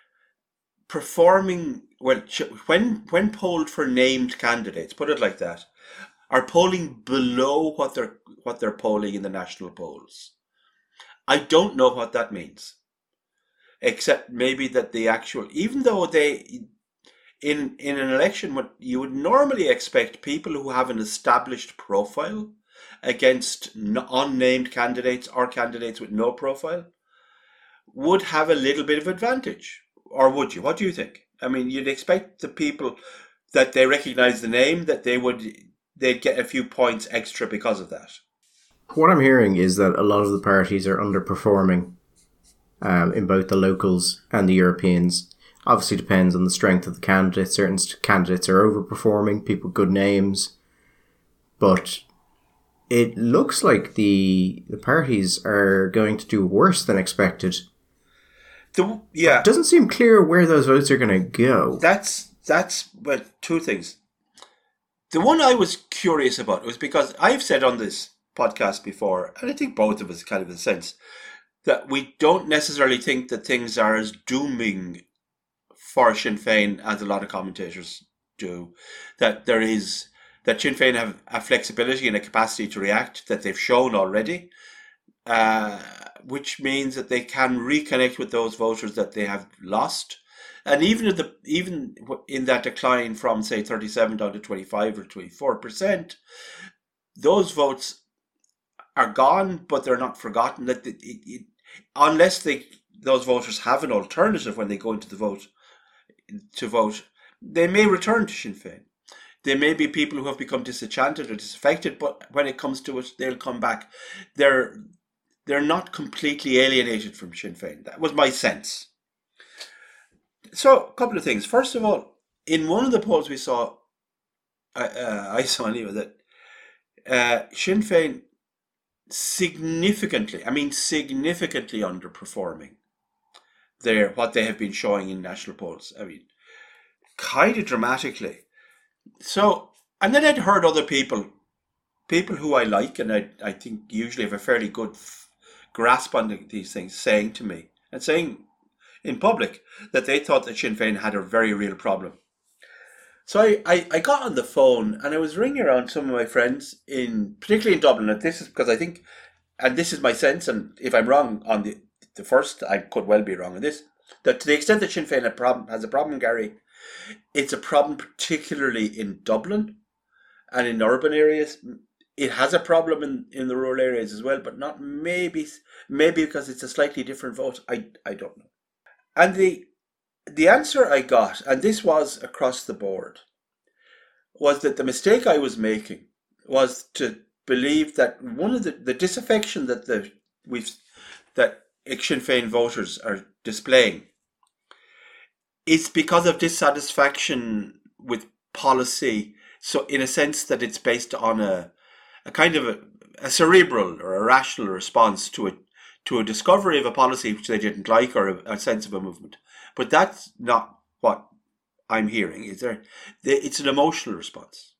performing, well, when when polled for named candidates, put it like that, are polling below what they're what they're polling in the national polls. I don't know what that means, except maybe that the actual, even though they, in in an election, what you would normally expect people who have an established profile against unnamed candidates or candidates with no profile would have a little bit of advantage. Or would you? What do you think? I mean, you'd expect the people that they recognize the name, that they would, they'd get a few points extra because of that. What I'm hearing is that a lot of the parties are underperforming um, in both the locals and the Europeans. Obviously depends on the strength of the candidates. Certain candidates are overperforming, people with good names. But it looks like the the parties are going to do worse than expected. The, yeah. It doesn't seem clear where those votes are going to go. That's, that's, well, two things. The one I was curious about was because I've said on this podcast before, and I think both of us kind of in a sense, that we don't necessarily think that things are as dooming for Sinn Féin as a lot of commentators do. That there is, that Sinn Féin have a flexibility and a capacity to react that they've shown already, uh, which means that they can reconnect with those voters that they have lost. And even in the even in that decline from, say, thirty-seven down to twenty-five or twenty-four percent, those votes are gone, but they're not forgotten. That it, it, unless they those voters have an alternative when they go into the vote to vote, they may return to Sinn Féin. There may be people who have become disenchanted or disaffected, but when it comes to it, they'll come back. They're they're not completely alienated from Sinn Féin. That was my sense. So, a couple of things. First of all, in one of the polls we saw, uh, uh, I saw anyway, that uh, Sinn Féin significantly, I mean significantly underperforming their, what they have been showing in national polls. I mean, kind of dramatically. So, and then I'd heard other people, people who I like and I, I think usually have a fairly good f- grasp on these things, saying to me, and saying in public, that they thought that Sinn Féin had a very real problem. So I, I, I got on the phone and I was ringing around some of my friends, in particularly in Dublin, and this is because I think, and this is my sense, and if I'm wrong on the, the first, I could well be wrong on this, that to the extent that Sinn Féin a problem, has a problem, Gary, it's a problem particularly in Dublin and in urban areas. It has a problem in, in the rural areas as well, but not maybe maybe because it's a slightly different vote. I, I don't know. And the the answer I got, and this was across the board, was that the mistake I was making was to believe that one of the, the disaffection that the we've that Sinn Féin voters are displaying is because of dissatisfaction with policy. So in a sense that it's based on a a kind of a, a cerebral or a rational response to a to a discovery of a policy which they didn't like, or a, a sense of a movement. But that's not what I'm hearing. Is there? It's an emotional response.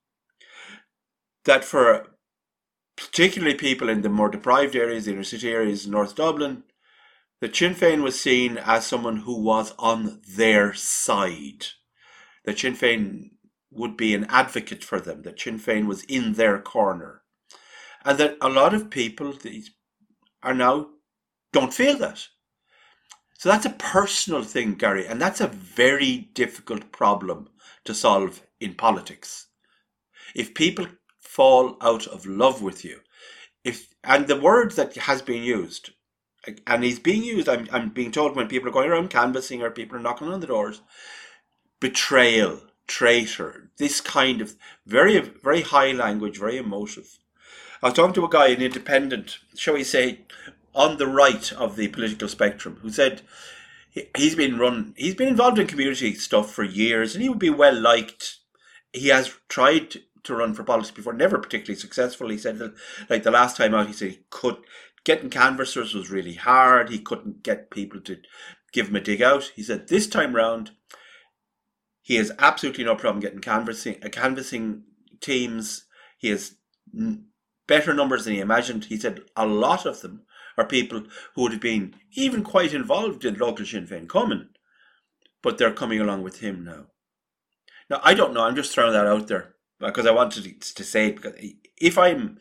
That for particularly people in the more deprived areas, the inner city areas, North Dublin, that Sinn Féin was seen as someone who was on their side. That Sinn Féin would be an advocate for them. That Sinn Féin was in their corner. And that a lot of people are now don't feel that. So that's a personal thing, Gary, and that's a very difficult problem to solve in politics. If people fall out of love with you, if and the word that has been used, and is being used, I'm, I'm being told when people are going around canvassing or people are knocking on the doors, betrayal, traitor, this kind of very, very high language, very emotive. I was talking to a guy, an independent, shall we say, on the right of the political spectrum, who said he's been run, he's been involved in community stuff for years and he would be well liked. He has tried to run for politics before, never particularly successful. He said that, like the last time out, he said he could getting canvassers was really hard. He couldn't get people to give him a dig out. He said this time round, he has absolutely no problem getting canvassing, uh, canvassing teams. He has n- better numbers than he imagined. He said a lot of them are people who would have been even quite involved in local Sinn Féin coming, but they're coming along with him now. Now, I don't know. I'm just throwing that out there because I wanted to, to say it. Because if I'm,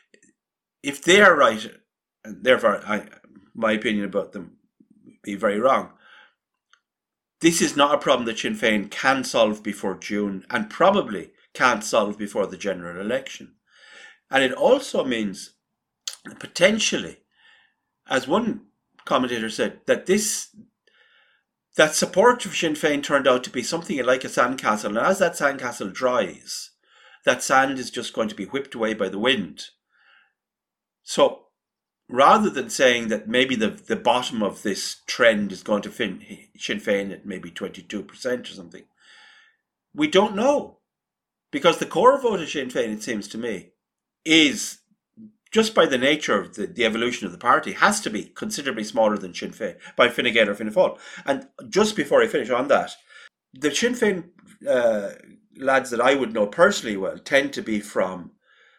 if they are right, and therefore I, my opinion about them be very wrong. This is not a problem that Sinn Féin can solve before June, and probably can't solve before the general election. And it also means potentially, as one commentator said, that this that support of Sinn Féin turned out to be something like a sandcastle, and as that sandcastle dries, that sand is just going to be whipped away by the wind. So rather than saying that maybe the, the bottom of this trend is going to fin Sinn Féin at maybe twenty-two percent or something, we don't know. Because the core vote of Sinn Féin, it seems to me, is, just by the nature of the, the evolution of the party, has to be considerably smaller than Sinn Féin, by Fine Gael or Fianna Fáil. And just before I finish on that, the Sinn Féin uh, lads that I would know personally well tend to be from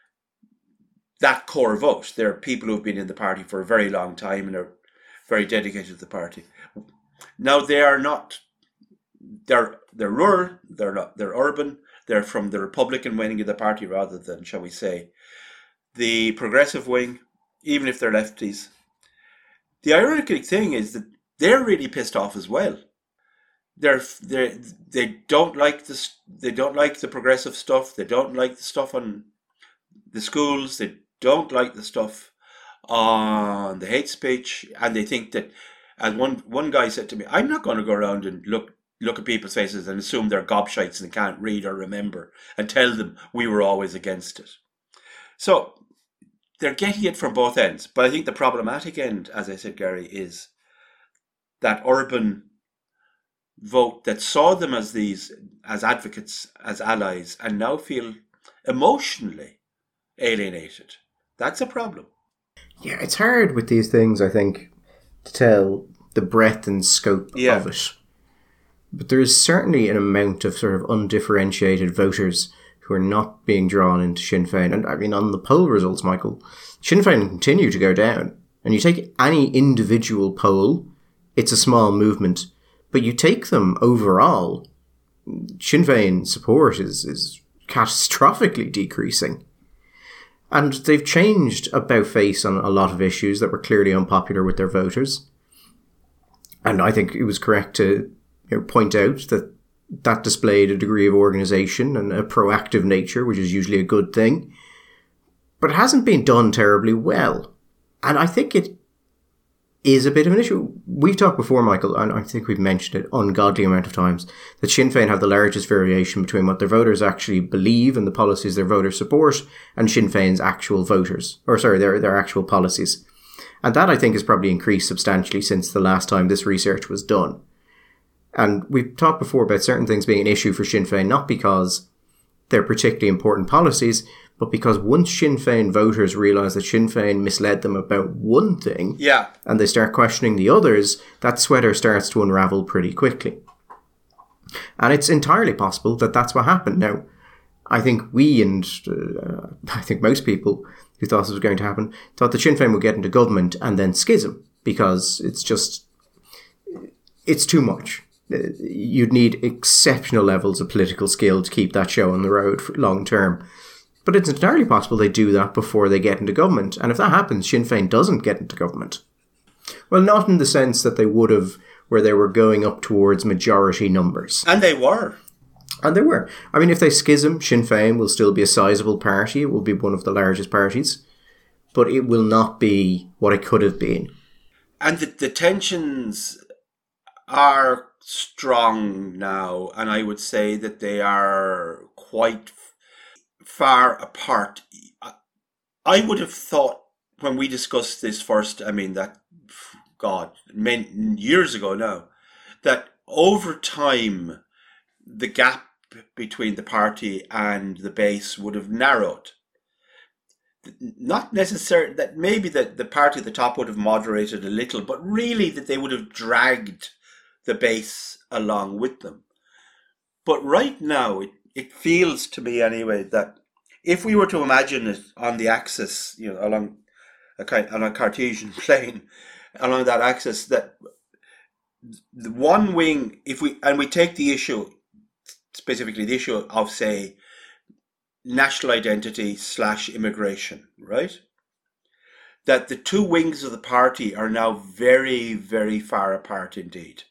that core vote. They're people who've been in the party for a very long time and are very dedicated to the party. Now, they are not, they're, they're rural, they're not, they're urban, they're from the Republican wing of the party rather than, shall we say, the progressive wing, even if they're lefties. The ironic thing is that they're really pissed off as well. They're they they don't like this. They don't like the progressive stuff. They don't like the stuff on the schools. They don't like the stuff on the hate speech, and they think that, as one one guy said to me, "I'm not going to go around and look look at people's faces and assume they're gobshites and can't read or remember, and tell them we were always against it." So they're getting it from both ends. But I think the problematic end, as I said, Gary, is that urban vote that saw them as these, as advocates, as allies, and now feel emotionally alienated. That's a problem. Yeah, it's hard with these things, I think, to tell the breadth and scope yeah. of it. But there is certainly an amount of sort of undifferentiated voters who are not being drawn into Sinn Féin. And I mean, on the poll results, Michael, Sinn Féin continue to go down. And you take any individual poll, it's a small movement. But you take them overall, Sinn Féin support is, is catastrophically decreasing. And they've changed about face on a lot of issues that were clearly unpopular with their voters. And I think it was correct to you know, point out that that displayed a degree of organisation and a proactive nature, which is usually a good thing. But it hasn't been done terribly well. And I think it is a bit of an issue. We've talked before, Michael, and I think we've mentioned it ungodly amount of times, that Sinn Féin have the largest variation between what their voters actually believe and the policies their voters support and Sinn Féin's actual voters, or sorry, their, their actual policies. And that, I think, has probably increased substantially since the last time this research was done. And we've talked before about certain things being an issue for Sinn Féin, not because they're particularly important policies, but because once Sinn Féin voters realise that Sinn Féin misled them about one thing, yeah. and they start questioning the others, that sweater starts to unravel pretty quickly. And it's entirely possible that that's what happened. Now, I think we and uh, I think most people who thought this was going to happen thought that Sinn Féin would get into government and then schism, because it's just, it's too much. You'd need exceptional levels of political skill to keep that show on the road for long term. But it's entirely possible they do that before they get into government. And if that happens, Sinn Féin doesn't get into government. Well, not in the sense that they would have, where they were going up towards majority numbers. And they were. And they were. I mean, if they schism, Sinn Féin will still be a sizable party. It will be one of the largest parties. But it will not be what it could have been. And the, the tensions are strong now, and I would say that they are quite far apart. I would have thought when we discussed this first, I mean that, God, many years ago now, that over time the gap b- between the party and the base would have narrowed. Not necessarily that maybe that the party at the top would have moderated a little, but really that they would have dragged the base along with them. But right now, it, it feels to me anyway that if we were to imagine it on the axis, you know, along a kind on a Cartesian plane, along that axis, that the one wing, if we and we take the issue, specifically the issue of, say, national identity slash immigration, right? That the two wings of the party are now very, very far apart indeed.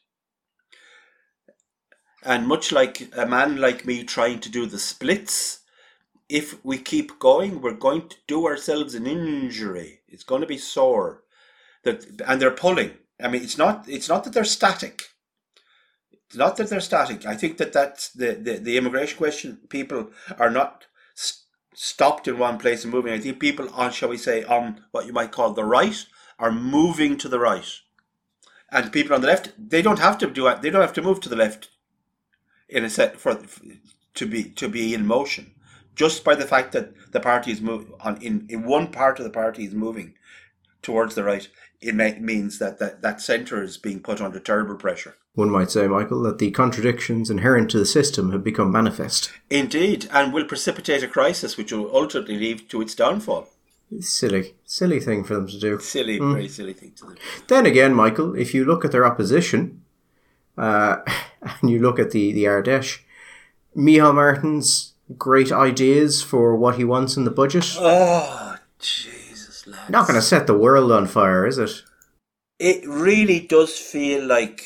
And much like a man like me trying to do the splits, if we keep going, we're going to do ourselves an injury. It's going to be sore. That and they're pulling. I mean, it's not. It's not that they're static. It's not that they're static. I think that that's the the, the immigration question. People are not st- stopped in one place and moving. I think people on, shall we say, on what you might call the right, are moving to the right, and people on the left, they don't have to do it. They don't have to move to the left in a set for to be to be in motion. Just by the fact that the party is move on in, in one part of the party is moving towards the right, it may, means that, that that centre is being put under terrible pressure. One might say, Michael, that the contradictions inherent to the system have become manifest. Indeed, and will precipitate a crisis which will ultimately lead to its downfall. Silly, silly thing for them to do. Silly, mm. very silly thing to do. Then again, Michael, if you look at their opposition, uh, and you look at the, the Ardèche, Micheál Martin's great ideas for what he wants in the budget. Oh, Jesus, lads. Not going to set the world on fire, is it? It really does feel like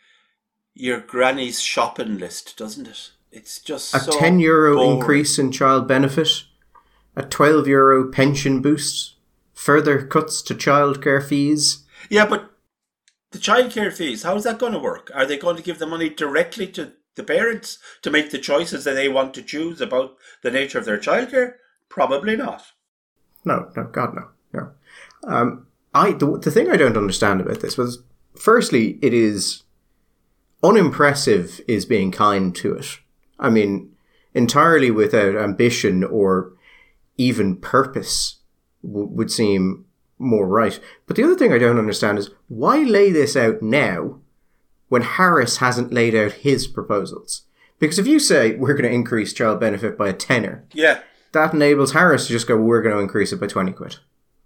your granny's shopping list, doesn't it? It's just a so ten euro boring. Increase in child benefit, a twelve euro pension boost, further cuts to childcare fees. Yeah, but the childcare fees, how is that going to work? Are they going to give the money directly to the parents to make the choices that they want to choose about the nature of their childcare? Probably not. No, no, God, no, no. Um, I the, the thing I don't understand about this was, firstly, it is unimpressive is being kind to it. I mean, entirely without ambition or even purpose w- would seem more right. But the other thing I don't understand is, why lay this out now when Harris hasn't laid out his proposals? Because if you say we're going to increase child benefit by a tenner, yeah, that enables Harris to just go, we're going to increase it by twenty quid.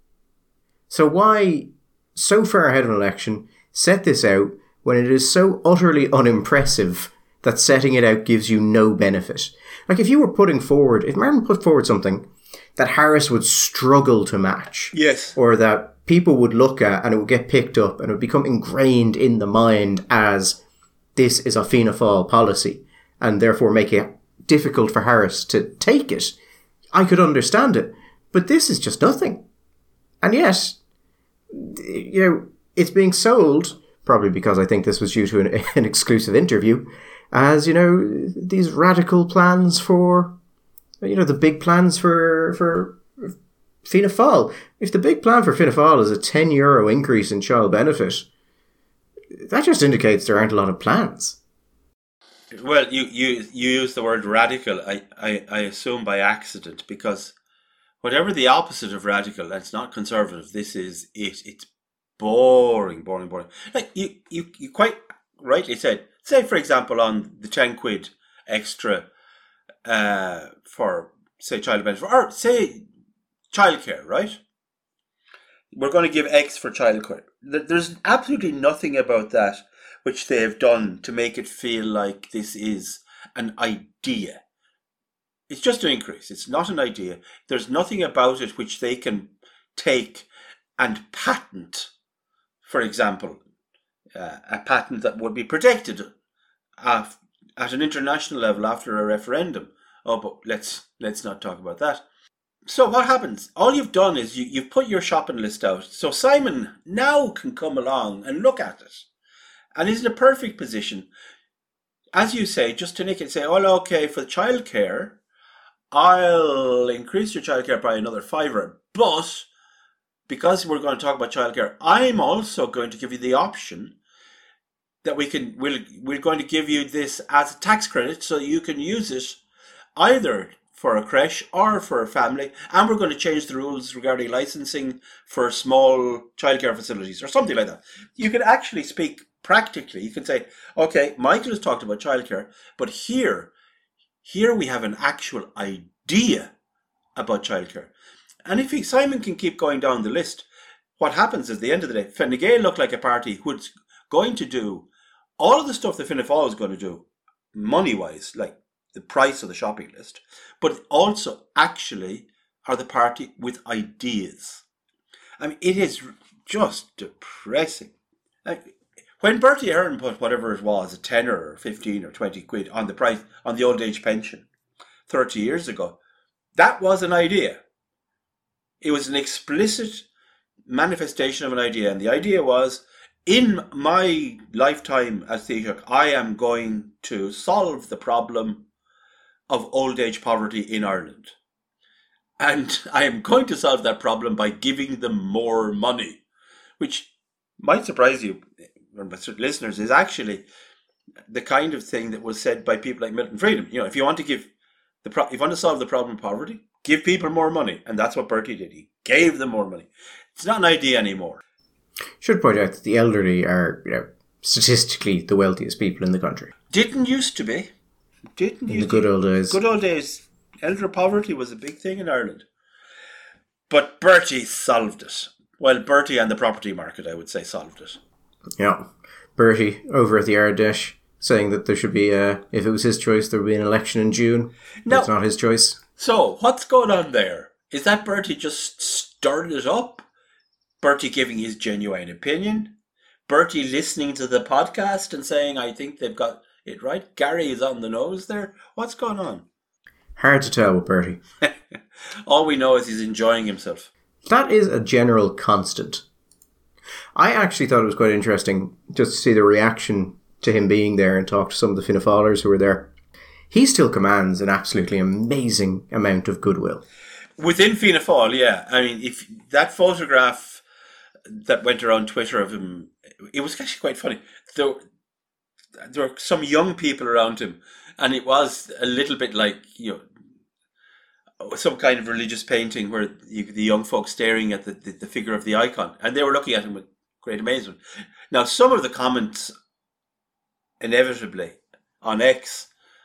So why, so far ahead of an election, set this out when it is so utterly unimpressive that setting it out gives you no benefit? Like, if you were putting forward, if Martin put forward something that Harris would struggle to match, yes, or that people would look at and it would get picked up and it would become ingrained in the mind as this is a Fianna Fáil policy and therefore make it difficult for Harris to take it, I could understand it. But this is just nothing. And yet, you know, it's being sold, probably because I think this was due to an, an exclusive interview, as, you know, these radical plans for, you know, the big plans for, for Fianna Fáil. If the big plan for Fianna Fáil is a ten euro increase in child benefit, that just indicates there aren't a lot of plans. Well, you, you, you use the word radical, I, I, I assume by accident, because whatever the opposite of radical, and it's not conservative, this is it. It's boring, boring, boring. Like you, you, you quite rightly said, say, for example, on the ten quid extra uh, for, say, child benefit, or say, childcare, right? We're going to give X for childcare. There's absolutely nothing about that which they have done to make it feel like this is an idea. It's just an increase. It's not an idea. There's nothing about it which they can take and patent. For example, uh, a patent that would be protected af- at an international level after a referendum. Oh, but let's let's not talk about that. So what happens? All you've done is you, you've put your shopping list out. So Simon now can come along and look at it. And is in a perfect position, as you say, just to make it say, oh, okay, for childcare, I'll increase your childcare by another fiver. But because we're going to talk about childcare, I'm also going to give you the option that we can we'll, we're going to give you this as a tax credit so you can use it either for a creche or for a family, and we're going to change the rules regarding licensing for small childcare facilities or something like that. You can actually speak practically. You can say, okay, Michael has talked about childcare, but here, here we have an actual idea about childcare. And if he, Simon can keep going down the list, what happens is at the end of the day, Fine Gael looked like a party who's going to do all of the stuff that Fianna Fáil is going to do, money-wise, like the price of the shopping list, but also actually are the party with ideas. I mean, it is just depressing. Like, when Bertie Ahern put whatever it was, a tenner or fifteen or twenty quid on the price, on the old age pension thirty years ago, that was an idea. It was an explicit manifestation of an idea. And the idea was, in my lifetime as Taoiseach, I am going to solve the problem of old age poverty in Ireland. And I am going to solve that problem by giving them more money, which might surprise you, listeners, is actually the kind of thing that was said by people like Milton Freedom. You know, if you want to give the pro- if you want to solve the problem of poverty, give people more money. And that's what Bertie did. He gave them more money. It's not an idea anymore. Should point out that the elderly are, you know, statistically the wealthiest people in the country. Didn't used to be. Didn't in used the good to be. old days. Good old days. Elder poverty was a big thing in Ireland. But Bertie solved it. Well, Bertie and the property market, I would say, solved it. Yeah. Bertie over at the Ardèche saying that there should be a, if it was his choice, there would be an election in June. No. It's not his choice. So, what's going on there? Is that Bertie just stirred it up? Bertie giving his genuine opinion? Bertie listening to the podcast and saying, I think they've got it right? Gary is on the nose there? What's going on? Hard to tell with Bertie. All we know is he's enjoying himself. That is a general constant. I actually thought it was quite interesting just to see the reaction to him being there and talk to some of the Fianna Fáilers who were there. He still commands an absolutely amazing amount of goodwill. Within Fianna Fáil, yeah. I mean, if that photograph that went around Twitter of him, it was actually quite funny. There, there were some young people around him, and it was a little bit like, you know, some kind of religious painting where you, the young folks staring at the, the, the figure of the icon, and they were looking at him with great amazement. Now, some of the comments, inevitably, on X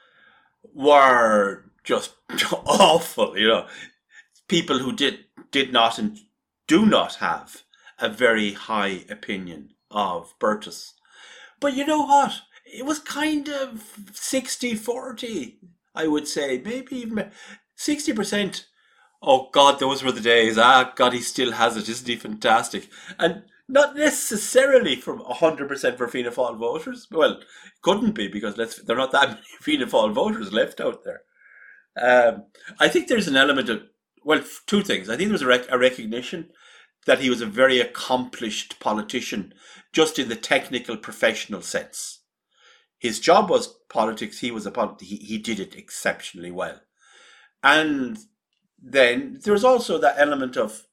were just awful, you know. People who did did not and do not have a very high opinion of Bertus. But you know what? It was kind of sixty forty, I would say. Maybe even sixty percent. Oh, God, those were the days. Ah, God, he still has it. Isn't he fantastic? And not necessarily from one hundred percent for Fianna Fáil voters. Well, it couldn't be because let's, there are not that many Fianna Fáil voters left out there. Um, I think there's an element of, well, two things. I think there's a, rec- a recognition that he was a very accomplished politician, just in the technical, professional sense. His job was politics. He was a polit- he, he did it exceptionally well. And then there's also that element of,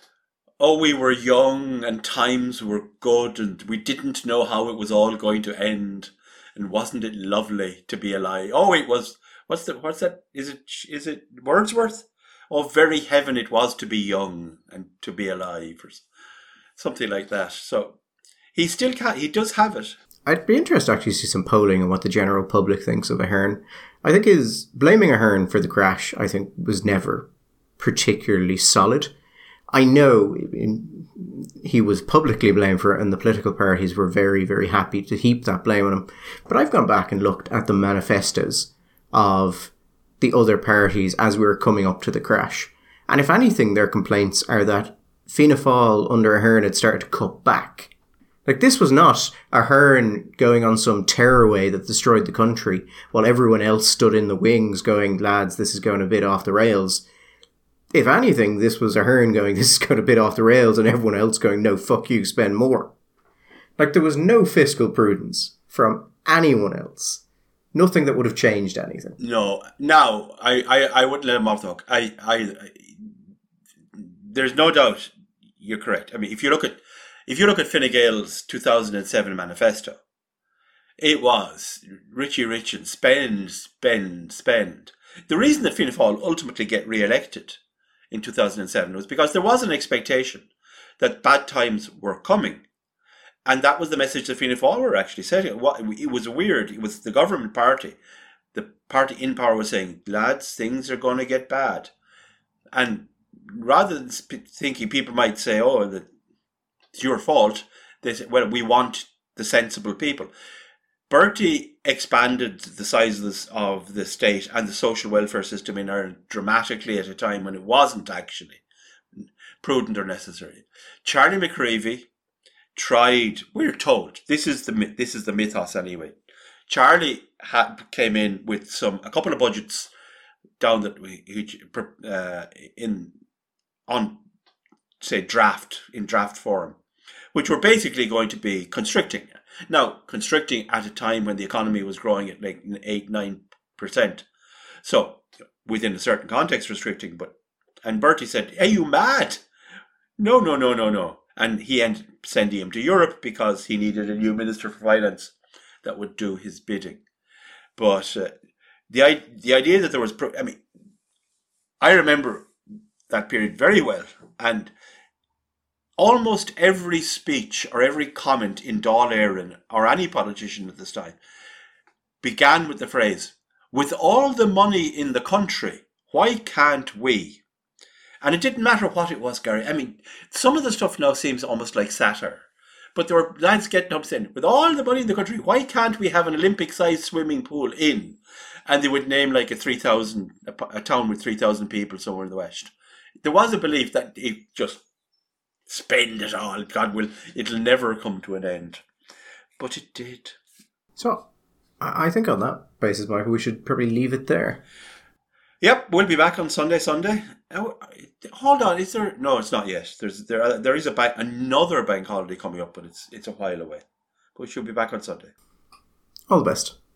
oh, we were young and times were good and we didn't know how it was all going to end. And wasn't it lovely to be alive? Oh, it was, what's the, what's that? Is it, is it Wordsworth? Oh, very heaven it was to be young and to be alive, or something like that. So he still can, he does have it. I'd be interested to actually see some polling on what the general public thinks of Ahern. I think his blaming Ahern for the crash, I think, was never particularly solid. I know in, he was publicly blamed for it, and the political parties were very, very happy to heap that blame on him. But I've gone back and looked at the manifestos of the other parties as we were coming up to the crash. And if anything, their complaints are that Fianna Fáil under Ahern had started to cut back. Like, this was not Ahern going on some tearaway that destroyed the country while everyone else stood in the wings going, lads, this is going a bit off the rails. If anything, this was Ahern going, this is going a bit off the rails, and everyone else going, no, fuck you, spend more. Like, there was no fiscal prudence from anyone else. Nothing that would have changed anything. No. Now, I, I, I wouldn't let him off the hook. I, I, I, there's no doubt you're correct. I mean, if you look at if you look at Fine Gael's two thousand seven manifesto, It was Richie Rich and spend, spend, spend. The reason that Fianna Fáil ultimately get re-elected in two thousand seven was because there was an expectation that bad times were coming. And that was the message that Fianna Fáil were actually setting. It was weird. It was the government party. The party in power was saying, lads, things are going to get bad. And rather than thinking people might say, oh, it's your fault, they said, well, we want the sensible people. Bertie expanded the size of, this, of the state and the social welfare system in Ireland dramatically at a time when it wasn't actually prudent or necessary. Charlie McCreevy tried, we're told, this is the this is the mythos anyway. Charlie had, came in with some a couple of budgets down that we uh, in on say draft in draft form, which were basically going to be constricting. Now, constricting at a time when the economy was growing at like eight, nine percent. So, within a certain context, restricting. But and Bertie said, are you mad? No, no, no, no, no. And he ended up sending him to Europe because he needed a new Minister for Finance that would do his bidding. But uh, the, the idea that there was... I mean, I remember that period very well. And almost every speech or every comment in Dáil Éireann or any politician at this time began with the phrase, with all the money in the country, why can't we? And it didn't matter what it was, Gary. I mean, some of the stuff now seems almost like satire. But there were lads getting up saying, with all the money in the country, why can't we have an Olympic-sized swimming pool in? And they would name like a three thousand, a, a town with three thousand people somewhere in the West. There was a belief that it just spend it all. God will, it'll never come to an end. But it did. So, I think on that basis, Michael, we should probably leave it there. Yep, we'll be back on Sunday, Sunday. Oh, hold on, is there? No, it's not yet. There's there there is a bank, another bank holiday coming up, but it's it's a while away. But we should be back on Sunday. All the best.